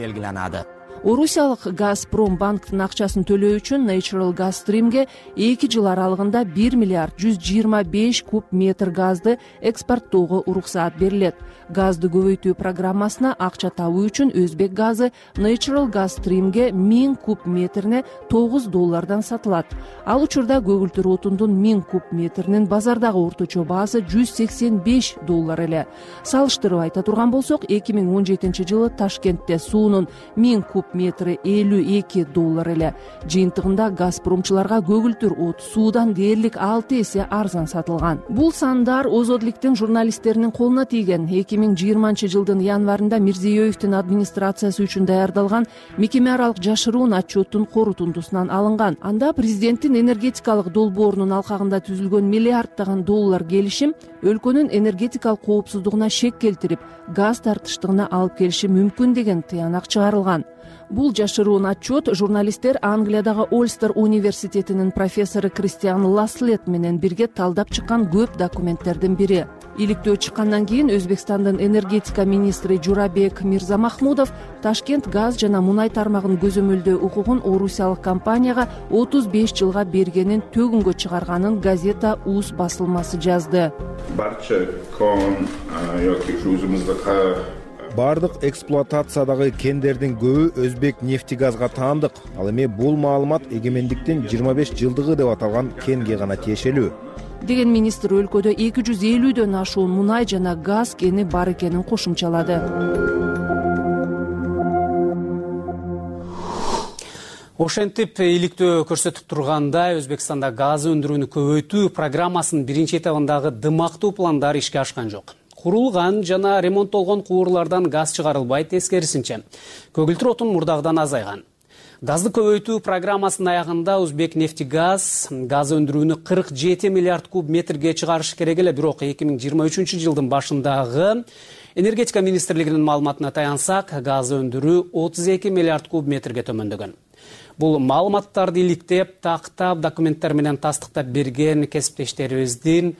Орусиялык Газпром банктын акчасын төлөө үчүн Natural Gas Stream'ге 2 жыл аралыгында 1 миллиард 125 куб метр газды экспорттоого уруксаат берилет. Газды көбөйтүү программасына акча табуу үчүн өзбек газы Natural Gas Stream'ге 1000 куб метрине $9 сатылат. Ал учурда көгүлтүр отундун 1000 куб метринин базардагы орточо баасы $185 эле. Салыштырып айта турган болсок, 2017 жылы Ташкентте суунун 1000 куб метри $52 эле. Жыйынтыгында Газпромчуларга көгүлтүр от суудан дээрлик 6 эсе арзан сатылган. Бул сандар Озодликтин журналисттеринин колуна тийген. 2020 жылдын январында Мирзиёевдин администрациясы үчүн даярдалган мекеме аралык жашыруун отчеттун корутундусунан алынган. Анда президенттин энергетикалык долбоорунун алкагында түзүлгөн миллиарддаган доллар келишим өлкөнүн энергетикалык коопсуздугуна шек келтирип, газ тартыштыгына алып келиши мүмкүн деген тыянак чыгарылган. Бул жашыруун отчет журналисттер Англиядагы Ольстер университетинин профессору Кристиан Ласлет менен бирге талдап чыккан көп документтердин бири. Иликтөө чыккандан кийин Өзбекстандын энергетика министри Журабек Мирзамахмудов Ташкент газ жана мунай тармагын көзөмөлдөө укугун орусиялык компанияга 35 жылга бергенин төгүнгө чыгарганын газета УЗ басылмасы жазды. Бардык эксплуатациядагы кендердин көбү өзбек нефтегазга таандык. Ал эми бул маалымат эгемендиктин 25 жылдыгы деп аталган кенге гана тиешелүү. Деген министр өлкөдө 250дөн ашуун мунай жана газ кени бар экенин кошумчалады. Ошентип иликтөө көрсөтүп турганда Өзбекстанда газ өндүрүүнү көбөйтүү программасынын биринчи этабындагы дымактуу пландар ишке ашкан жок. Курулган жана ремонттолгон куурлардан газ чыгарылбайт, тескерисинче көгүлтүр отун мурдагыдан азайган. Газды көбөйтүү программасынын аягында Узбекнефтегаз газ өндүрүүнү 47 миллиард куб метрге чыгарыш керек эле, бирок 2023 жылдын башындагы энергетика министрлигинин маалыматына таянсак, газ өндүрүү 32 миллиард куб метрге төмөндөгөн. Бул маалыматтарды иликтеп, тактап, документтер менен тастыктап берген кесиптештерибиздин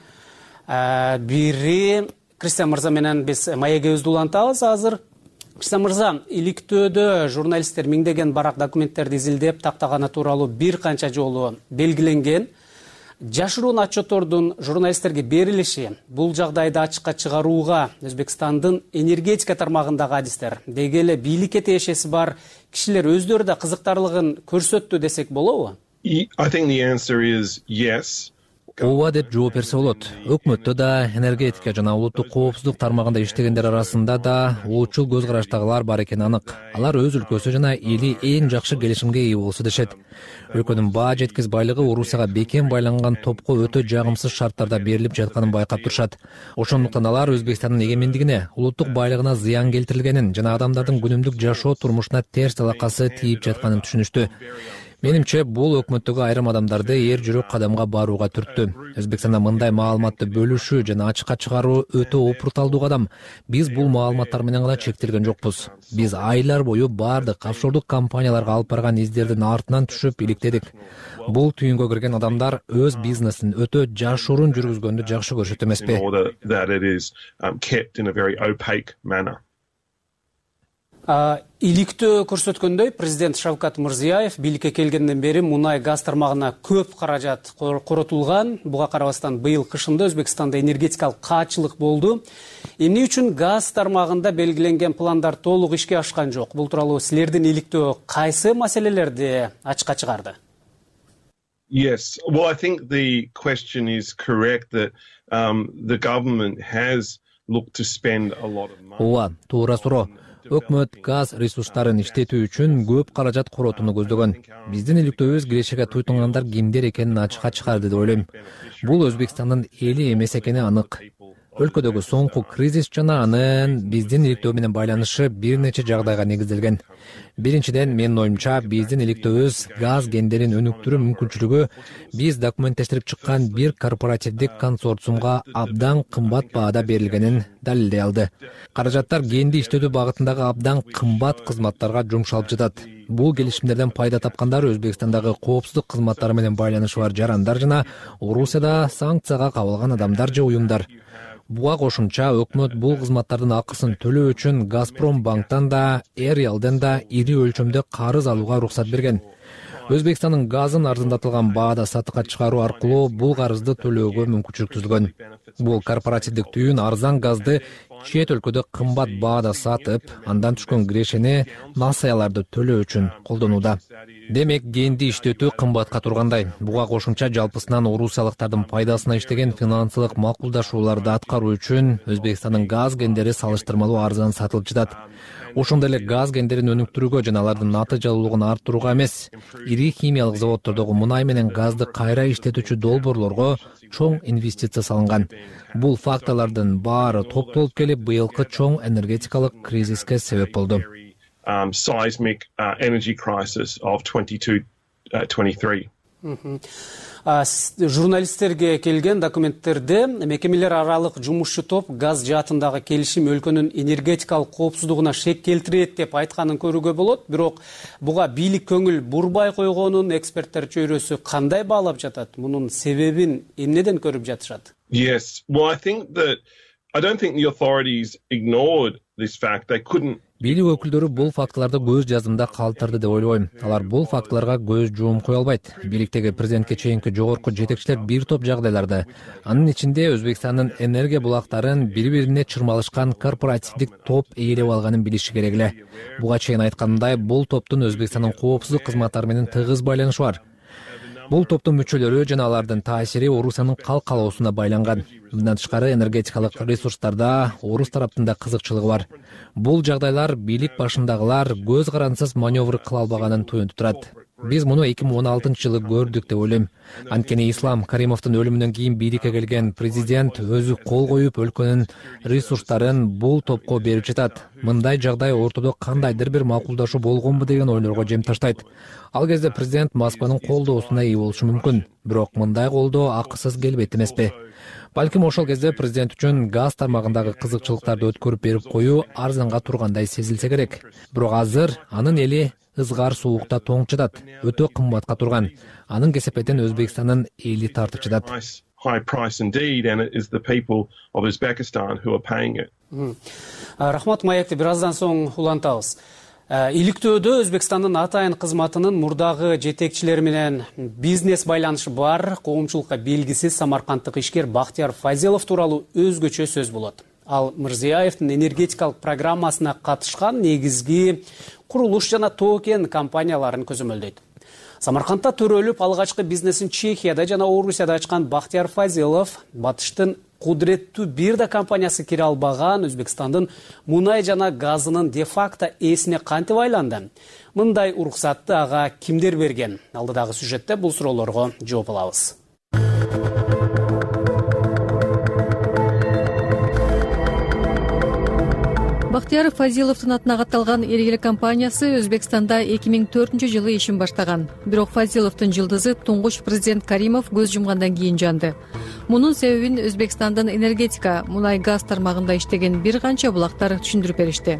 бири Кристиан мырза менен биз маегибизди улантабыз азыр. Кристиан мырза, иликтөөдө журналисттер миңдеген барак документтерди изилдеп, тактаганы тууралуу бир канча жолу белгиленген. Жашыруун отчеттордун журналисттерге берилиши бул жагдайды ачыкка чыгарууга Өзбекстандын энергетика тармагындагы адистер, деги эле бийликке тиешеси бар кишилер өздөрү да кызыктарлыгын көрсөттү десек болобу? I think the answer is yes. Ооба деп жооп берсе болот. Өкмөттө да, энергетика жана улуттук коопсуздук тармагында иштегендер арасында да учул көз караштагылар бар экени анык. Алар өз өлкөсү жана эли эң жакшы келишимге ээ болсо дешет. Өлкөнүн баа жеткиз байлыгы Орусияга бекем байланган топко өтө жагымсыз шарттарда берилип жатканын байкап турушат. Ошондуктан алар Өзбекстандын эгемендигине, улуттук байлыгына зыян келтирилгенин жана адамдардын күнүмдүк жашоо турмушуна терс алакасы тийип жатканын түшүнүштү. Менимче, бул өкмөттөгү айрым адамдарды эр жүрөк кадамга барууга түрттү. Өзбекстанда мындай маалыматты бөлүшүү жана ачыкка чыгаруу өтө опурталдуу кадам. Биз бул маалыматтар менен гана чектелген жокпуз. Биз айлар бою бардык офшордук компанияларга алып барган издердин артынан түшүп иликтедик. Бул түйүнгө кирген адамдар өз бизнесин өтө жашыруун жүргүзгөндү жакшы көрүшөт эмеспи? Иликтөө көрсөткөндөй, президент Шавкат Мирзиёев бийликке келгенден бери мунай газ тармагына көп каражат коротулган. Буга карабастан быйыл кышында Өзбекстанда энергетикалык каатчылык болду. Эмне үчүн газ тармагында белгиленген пландар толук ишке ашкан жок? Бул тууралуу силердин иликтөө кайсы маселелерди ачыкка чыгарды? Yes. Well, I think the question is correct that the government has looked to spend a lot of money. Ооба, туура суроо. Өкмөт газ ресурстарын иштетүү үчүн көп каражат коротууну көздөгөн. Биздин иликтөөбүз кирешеге туйтунгандар кимдер экенин ачыкка чыгарды деп ойлойм. Бул Өзбекстандын эли эмес экени анык. Өлкөдөгү соңку кризис жана анын биздин иликтөө менен байланышы бир нече жагдайга негизделген. Биринчиден, менин оюмча, биздин иликтөөбүз газ кендерин өнүктүрүү мүмкүнчүлүгү биз документтештирип чыккан бир корпоративдик консорциумга абдан кымбат баада берилгенин далилдей алды. Каражаттар кенди иштетүү багытындагы абдан кымбат кызматтарга жумшалып жатат. Бул келишимдерден пайда тапкандар Өзбекстандагы коопсуздук кызматтары менен байланышы бар жарандар жана Орусияда санкцияга кабылган адамдар же уюмдар. Буга кошумча өкмөт бул кызматтардын акысын төлөө үчүн Газпром банктан да, Эриалдан да ири өлчөмдө карыз алууга уруксат берген. Өзбекстандын газын арзандатылган баада сатыкка чыгаруу аркылуу бул карызды төлөөгө мүмкүнчүлүк түзүлгөн. Бул корпоративдик түйүн арзан газды чет өлкөдө кымбат баада сатып, андан түшкөн кирешени насаяларды төлөө үчүн колдонууда. Демек, кенди иштетүү кымбатка тургандай. Буга кошумча жалпысынан орусиялыктардын пайдасына иштеген финансылык макулдашууларды аткаруу үчүн Өзбекстандын газ кендери салыштырмалуу арзан сатылып жатат. Ошондой эле газ кендерин өнүктүрүүгө жана алардын натыйжалуулугун арттырууга эмес, ири химиялык заводдордогу мунай менен газды кайра иштетүүчү долбоорлорго чоң инвестиция салынган. Бул факторлордун баары топтолуп келип, быйылкы чоң энергетикалык кризиске себеп болду. Seismic energy crisis of 22-23. Журналисттерге келген документтерде мекемелер аралык жумушчу топ газ жаатындагы келишим өлкөнүн энергетикалык коопсуздугуна шек келтирет деп айтканын көрүүгө болот. Бирок буга бийлик көңүл бурбай койгонун эксперттер чөйрөсү кандай баалап жатат? Мунун себебин эмнеден көрүп жатышат? Yes. Well, I don't think the authorities ignored this fact. They couldn't. Бийлик өкүлдөрү бул фактыларды көз жазымда калтырды деп ойлойм. Алар бул фактыларга көз жуум кое албайт. Бийликтеги президентке чейинки жогорку жетекчилер бир топ жагдайларда, анын ичинде Өзбекстандын энергия булактарын бири-бирине чырмалышкан корпоративдик топ ээлеп алганын билиши керек эле. Буга чейин айтканымдай, бул топтун Өзбекстандын коопсуздук кызматтары менен тыгыз байланышы бар. Бул топтун мүчөлөрү жана алардын таасири Орусиянын калкалоосуна байланган. Мындан тышкары энергетикалык ресурстарда орус тараптын да кызыкчылыгы бар. Бул жагдайлар бийлик башындагылар көз карансыз маневр кыла албаганын туюнту турат. Биз муну 2016-жылы көрдүк деп ойлойм. Анткени Ислам Каримовдун өлүмүнөн кийин бийликке келген президент өзү кол коюп өлкөнүн ресурстарын бул топко берип жатат. Мындай жагдай ортодо кандайдыр бир макулдашуу болгонбу деген ойлорго жем таштайт. Ал кезде президент Москванын колдоосуна ээ болушу мүмкүн. Бирок мындай колдоо акысыз келбейт эмеспи? Балким ошол кезде президент үчүн газ тармагындагы кызыкчылыктарды өткөрүп берип коюу арзанга тургандай сезилсе керек. Бирок азыр анын эли ызгар суукта тоң жатат, өтө кымбатка турган. Анын кесепетин Өзбекстандын эли тартып жатат. Рахмат, маекти бир аздан соң улантабыз. Иликтөөдө Өзбекстандын атайын кызматынын мурдагы жетекчилери менен бизнес байланышы бар коомчулукка белгисиз самаркандтык ишкер Бактияр Фазилов тууралуу өзгөчө сөз болот. Ал Мирзиёевдин энергетикалык программасына катышкан негизги курулуш жана токен компанияларын көзөмөлдөйт. Самаркандта төрөлүп алгачкы бизнесин Чехияда жана Орусияда ачкан Бактияр Фазилов батыштын кудуреттүү бир да компаниясы кире албаган Өзбекстандын мунай жана газынын де-факто ээсине кантип айланды? Мындай уруксатты ага кимдер берген? Алдыдагы сюжетте бул суроолорго жооп алабыз. Бактияр Фазиловдун атына катталган Эргел компаниясы Өзбекстанда 2004-жылы ишин баштаган. Бирок Фазиловдун жылдызы туңгуч президент Каримов көз жумгандан кийин жанды. Мунун себебин Өзбекстандын энергетика, мунай газ тармагында иштеген бир канча булактар түшүндүрүп беришти.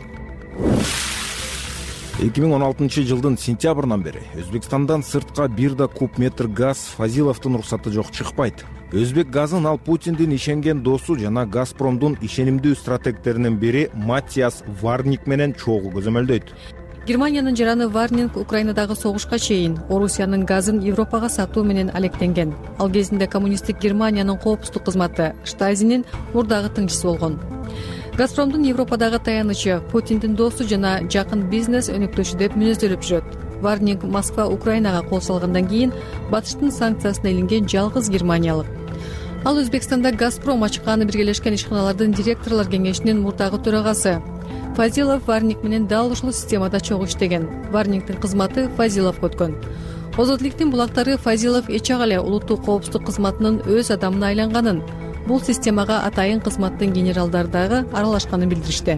2016-жылдын сентябрынан бери Өзбекстандан сыртка бир да куб метр газ Фазиловдун уруксаты жок чыкпайт. Өзбек газын ал Путиндин ишенген досу жана Газпромдун ишенимдүү стратегтеринин бири Матиас Варник менен чогуу көзөмөлдөйт. Германиянын жараны Варнинг Украинадагы согушка чейин Орусиянын газын Европага сатуу менен алектенген. Ал кезинде коммунисттик Германиянын коопсуздук кызматы Штазинин мурдагы тыңчысы болгон. Газпромдун Европадагы таянычы, Путиндин досу жана жакын бизнес өнөктөшү деп мүнөздөлүп жүрөт. Варнинг Москва Украинага кол салгандан кийин батыштын санкциясына илинген жалгыз германиялык. Ал Өзбекстанда Газпром ачкан биргелешкен ишканалардын директорлор кеңешинин мурдагы төрагасы. Фазилов Варнинг менен дал ушул системада чогуу иштеген. Варнингдин кызматы Фазиловго өткөн. Озодликтин булактары Фазилов эч ак эле улуттук коопсуздук кызматынын өз адамына айланганын, бул системага атайын кызматтын генералдары дагы аралашканын билдиришти.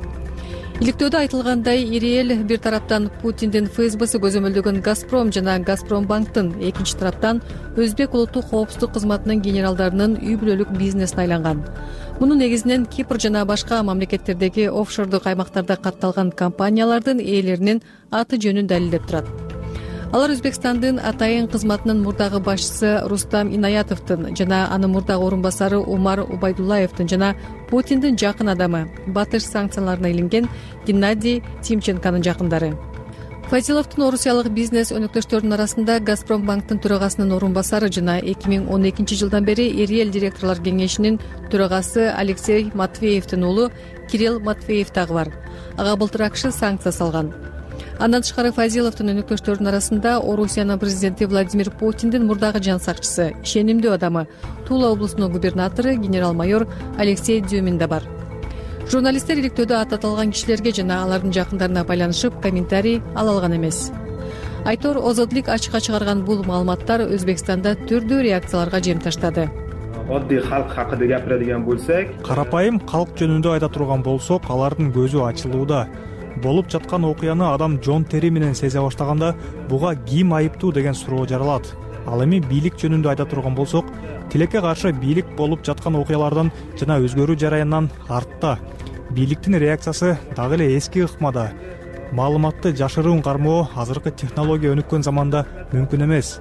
Иликтөөдө айтылгандай, Ириэл бир тараптан Путиндин ФСБсы көзөмөлдөгөн Газпром жана Газпромбанктын, экинчи тараптан Өзбек улуттук коопсуздук кызматынын генералдарынын үй бүлөлүк бизнесине айланган. Мунун негизинен Кипр жана башка мамлекеттердеги офшордук аймактарда катталган компаниялардын ээлеринин аты жөнүн далилдеп турат. Алар Өзбекстандын атайын кызматынын мурдагы башчысы Рустам Инаятовдун жана анын мурдагы орун басары Умар Убайдуллаевдин жана Путиндин жакын адамы, батыш санкцияларына илинген Геннадий Тимченконун жакындары. Фазиловдун орусиялык бизнес өнөктөштөрүнүн арасында Газпромбанктын төрагасынын орун басары жана 2012-жылдан бери Ириэл директорлор кеңешинин төрагасы Алексей Матвеевдин уулу Кирилл Матвеев дагы бар. Ага былтыр АКШ санкция салган. Андан тышкары Фазиловдун өнөктөштөрүнүн арасында Орусиянын президенти Владимир Путиндин мурдагы жан сакчысы, ишенимдүү адамы, Тула облусунун губернатору генерал-майор Алексей Дюмин да бар. Журналисттер иликтөөдө аты аталган кишилерге жана алардын жакындарына байланышып комментарий ала алган эмес. Айтор Озодлик ачыкка чыгарган бул маалыматтар Өзбекстанда түрдүү реакцияларга жем таштады. Oddiy xalq haqida gapiradigan bo'lsak, карапайым калк жөнүндө айта турган болсок, алардын көзү ачылууда. Болуп жаткан окуяны адам Джон Терри менен сезе баштаганда, буга ким айыптуу деген суроо жаралат. Ал эми бийлик жөнүндө айта турган болсок, тилекке каршы бийлик болуп жаткан окуялардан жана өзгөрүү жараянынан артта. Бийликтин реакциясы дагы эле эски ыкмада. Маалыматты жашыруун кармоо азыркы технология өнүккөн заманда мүмкүн эмес.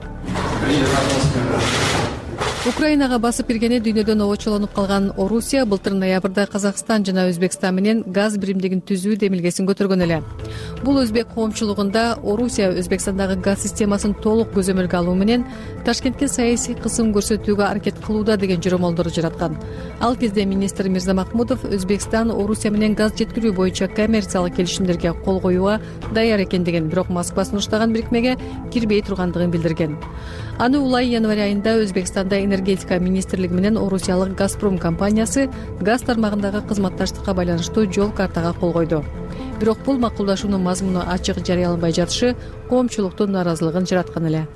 Украинага басып киргени дүйнөдөн обочолонуп калган Орусия былтыр ноябрда Казакстан жана Өзбекстан менен газ биримдигин түзүү демилгесин көтөргөн эле. Бул өзбек коомчулугунда Орусия Өзбекстандагы газ системасын толук көзөмөлгө алуу менен Ташкентке саясий кысым көрсөтүүгө аракет кылууда деген жоромолдорду жараткан. Ал кезде министр Мирза Махмудов Өзбекстан Орусия менен газ жеткирүү боюнча коммерциялык келишимдерге кол коюуга даяр экендигин, бирок Москва сунуштаган бирикмеге кирбей тургандыгын билдирген. Аны улай январь айында Өзбекстанда энергетика министрлиги менен Орусиялык Газпром компаниясы газ тармагындагы кызматташтыкка байланыштуу жол картага кол койду. бирок бул макулдашуунун мазмуну ачык жарыяланбай жатышы коомчулуктун нааразылыгын жараткан эле.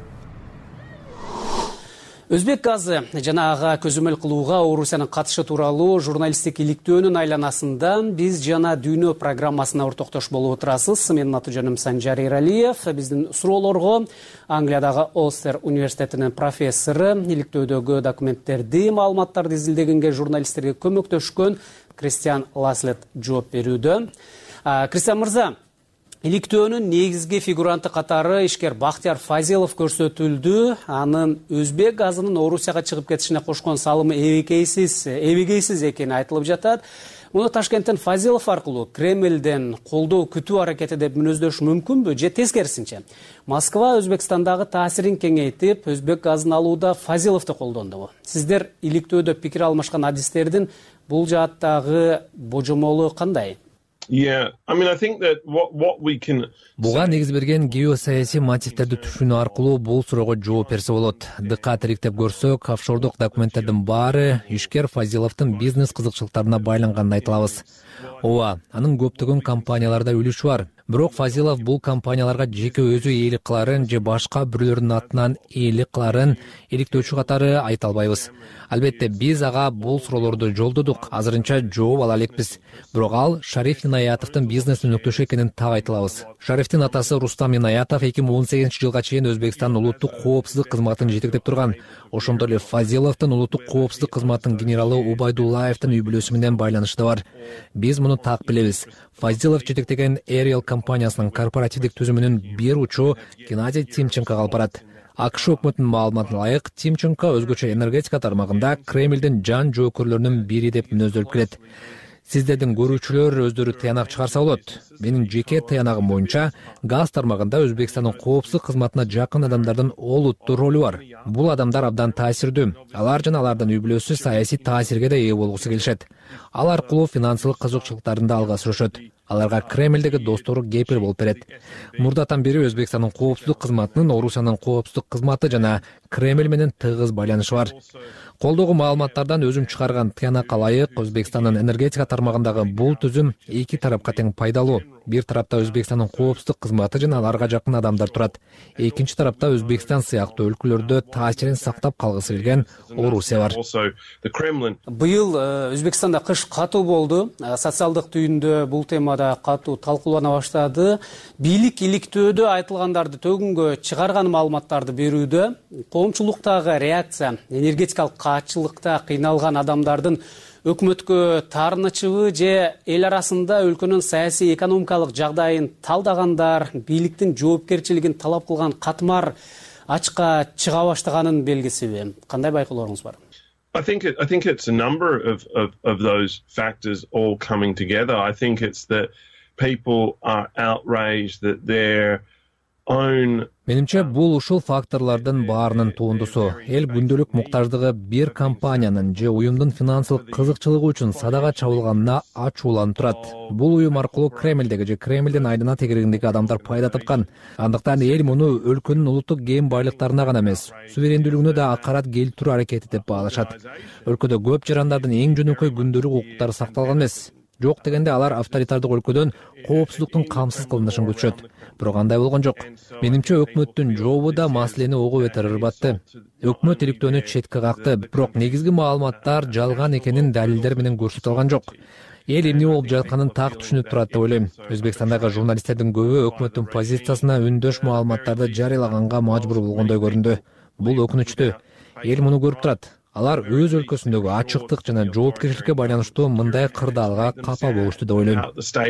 Өзбек газы жана ага көзөмөл кылууга Орусиянын катышы тууралуу журналисттик иликтөөнүн айланасында биз жана дүйнө программасына ортоктош болуп отурасыз. Менин аты жөнүм Санжар Эралиев. Биздин суроолорго Англиядагы Олстер университетинин профессору, иликтөөдөгү документтерди, маалыматтарды изилдегенге журналисттерге көмөктөшкөн Кристиан Ласлет жооп берүүдө. Кристиан мырза, иликтөөнүн негизги фигуранты катары ишкер Бактияр Фазилов көрсөтүлдү. Анын өзбек газынын Орусияга чыгып кетишине кошкон салымы эбегейсиз экени айтылып жатат. Муну Ташкенттен Фазилов аркылуу Кремлден колдоо күтүү аракети деп мүнөздөш мүмкүнбү же тескерисинче? Москва Өзбекстандагы таасирин кеңейтип, өзбек газын алууда Фазиловду колдондубу? Сиздер иликтөөдө пикир алмашкан адистердин бул жааттагы божомолу кандай? Yeah, I mean, I think that what we can... Буга негиз берген геосаясий мотивтерди түшүнүү аркылуу бул суроого жооп берсе болот. Дыккат иликтеп көрсөк, офшордук документтердин баары ишкер Фазиловдун бизнес кызыкчылыктарына байланганын айта алабыз. Ооба, анын көптөгөн компанияларда үлүшү бар. Бирок Фазилов бул компанияларга жеке өзү ээлик кыларын же башка бирөөлөрдүн атынан ээлик кыларын иликтөөчү катары айта албайбыз. Албетте биз ага бул суроолорду жолдодук. Азырынча жооп ала элекпиз. Бирок ал Шариф Инаятовдун бизнесин өнөктөшү экенин так айта алабыз. Шарифтин атасы Рустам Инаятов 2018-жылга чейин Өзбекстан улуттук коопсуздук кызматын жетектеп турган. Ошондой эле Фазиловдун улуттук коопсуздук кызматынын генералы Убайдуллаевдин үй бүлөсү менен байланышты бар. Биз муну так билебиз. Фазилов жетектеген Ariel компаниясынын корпоративдик түзүмүнүн бир учу Геннадий Тимченкого алып барат. АКШ өкмөтүнүн маалыматына ылайык, Тимченко өзгөчө энергетика тармагында Кремлдин жан жоокөрлөрүнүн бири деп мүнөздөлүп келет. Сиздердин көрүүчүлөр өздөрү тыянак чыгарса болот. Менин жеке тыянагым боюнча, газ тармагында Өзбекстандын коопсуздук кызматына жакын адамдардын олуттуу ролу бар. Бул адамдар абдан таасирдүү. Алар жана алардын үй бүлөсү саясий таасирге да ээ болгусу келишет. Ал аркылуу финансылык кызыкчылыктарын да алга сүрүшөт. Аларга Кремлдеги достору кепил болуп берет. Мурдатан бери Өзбекстандын коопсуздук кызматынын Орусиянын коопсуздук кызматы жана Кремль менен тыгыз байланышы бар. Колдогу маалыматтардан өзүм чыгарган тыянакка ылайык, Өзбекстандын энергетика тармагындагы бул түзүм эки тарапка тең пайдалуу. Бир тарапта Өзбекстандын коопсуздук кызматы жана аларга жакын адамдар турат. Экинчи тарапта Өзбекстан сыяктуу өлкөлөрдө таасирин сактап калгысы келген Орусия бар. Быйыл Өзбекстанда кыш катуу болду. Социалдык түйүндө бул темада катуу талкуулана баштады. Бийлик иликтөөдө айтылгандарды төгүнгө чыгарган маалыматтарды берүүдө коомчулуктагы реакция, энергетикалык каатчылыкта кыйналган адамдардын өкмөткө таарынычыбы же эл арасында өлкөнүн саясий экономикалык жагдайын талдагандар бийликтин жоопкерчилигин талап кылган катмар ачка чыга баштаганын белгисиби? Кандай байкоолоруңуз бар? I think it's a number of those factors all coming together. I think it's that people are outraged that their own... Менимче бул ушул факторлордун баарынын туындусу. Эл күндөлүк муктаждыгы бир компаниянын же уюмдун финансылык кызыкчылыгы үчүн садага чабылганына ачууланып турат. Бул уюм аркылуу Кремлдеги же Кремлдин айдына тегерегиндеги адамдар пайда тапкан. Андыктан эл муну өлкөнүн улуттук кем байлыктарына гана эмес, суверендүүлүгүнө да акарат келтирүү аракети деп баалашат. Өлкөдө көп жарандардын эң жөнөкөй күндөлүк укуктары сакталган эмес. Жок дегенде алар авторитардык өлкөдөн коопсуздуктун камсыз кылынышын күтүшөт. Бирок андай болгон жок. Менимче өкмөттүн жообу да маселени ого бетер ырбатты. Өкмөт иликтөөнү четке какты, бирок негизги маалыматтар жалган экенин далилдер менен көрсөтүлгөн жок. Эл эмне болуп жатканын так түшүнүп турат деп ойлойм. Өзбекстандагы журналисттердин көбү өкмөттүн позициясына үндөш маалыматтарды жарыялаганга мажбур болгондой көрүндү. Бул өкүнүчтүү. Эл муну көрүп турат. Алар өз өлкөсүндөгү ачыктык жана жоопкерчиликке байланыштуу мындай кырдаалга капа болушту деп ойлойм.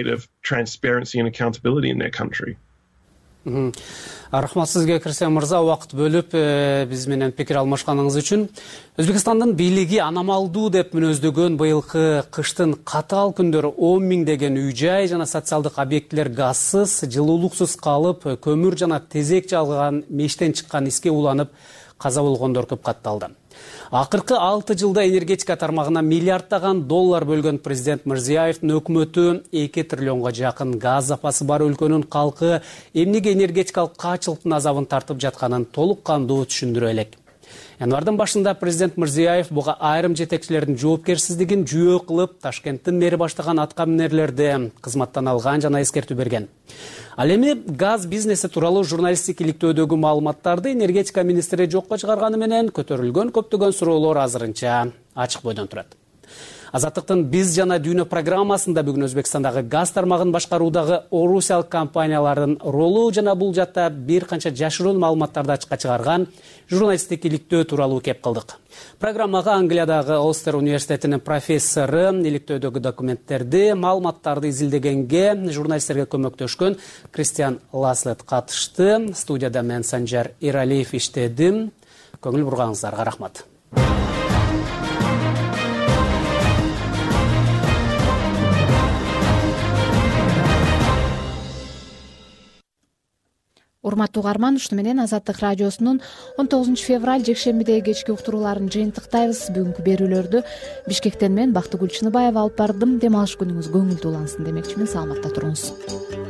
Рахмат сизге, Кристиан мырза, убакыт бөлүп биз менен пикир алмашканыңыз үчүн. Өзбекстандын бийлиги аномалдуу деп мүнөздөгөн быйылкы кыштын катаал күндөрү 10 миңдеген үй-жай жана социалдык объектилер газсыз, жылуулуксуз калып, көмүр жана тезек жалган мештен чыккан иске уланып каза болгондор көп катталды. Акыркы 6 жылда энергетика тармагына миллиарддаган доллар бөлгөн президент Мирзиёевдин өкмөтү 2 триллионго жакын газ запасы бар өлкөнүн калкы эмнеге энергетикалык каачылыктын азабын тартып жатканын толук кандуу түшүндүрө элек. Январдын башында президент Мирзиёев буга айрым жетекчилердин жоопкерсиздигин жүйө кылып, Ташкенттин мэри баштаган аткаминерлерди кызматтан алган жана эскертүү берген. Ал эми газ бизнеси тууралуу журналисттик иликтөөдөгү маалыматтарды энергетика министри жокко чыгарганы менен көтөрүлгөн көптөгөн суроолор азырынча ачык бойдон турат. Азаттыктын «Биз жана дүйнө» программасында бүгүн Өзбекстандагы газ тармагын башкаруудагы орусиялык компаниялардын ролу жана бул жакта бир канча жашыруун маалыматтарды ачыкка чыгарган журналисттик иликтөө тууралуу кеп кылдык. Программага Англиядагы Олстер университетинин профессору иликтөөдөгү документтерди, маалыматтарды изилдегенге журналисттерге көмөктөшкөн Кристиан Ласлет катышты. Студияда мен Санжар Иралиев иштедим. Көңүл бурганыңыздарга рахмат. Урматтуу угарман, ушуну менен Азаттык радиосунун 19 февраль жекшембидеги кечки уктурууларын жыйынтыктайбыз. Бүгүнкү берүүлөрдү Бишкектен мен Бактыгүл Чыныбаева алып бардым. Дем алыш күнүңүз көңүлдүү улансын демекчимин. Саламатта туруңуз.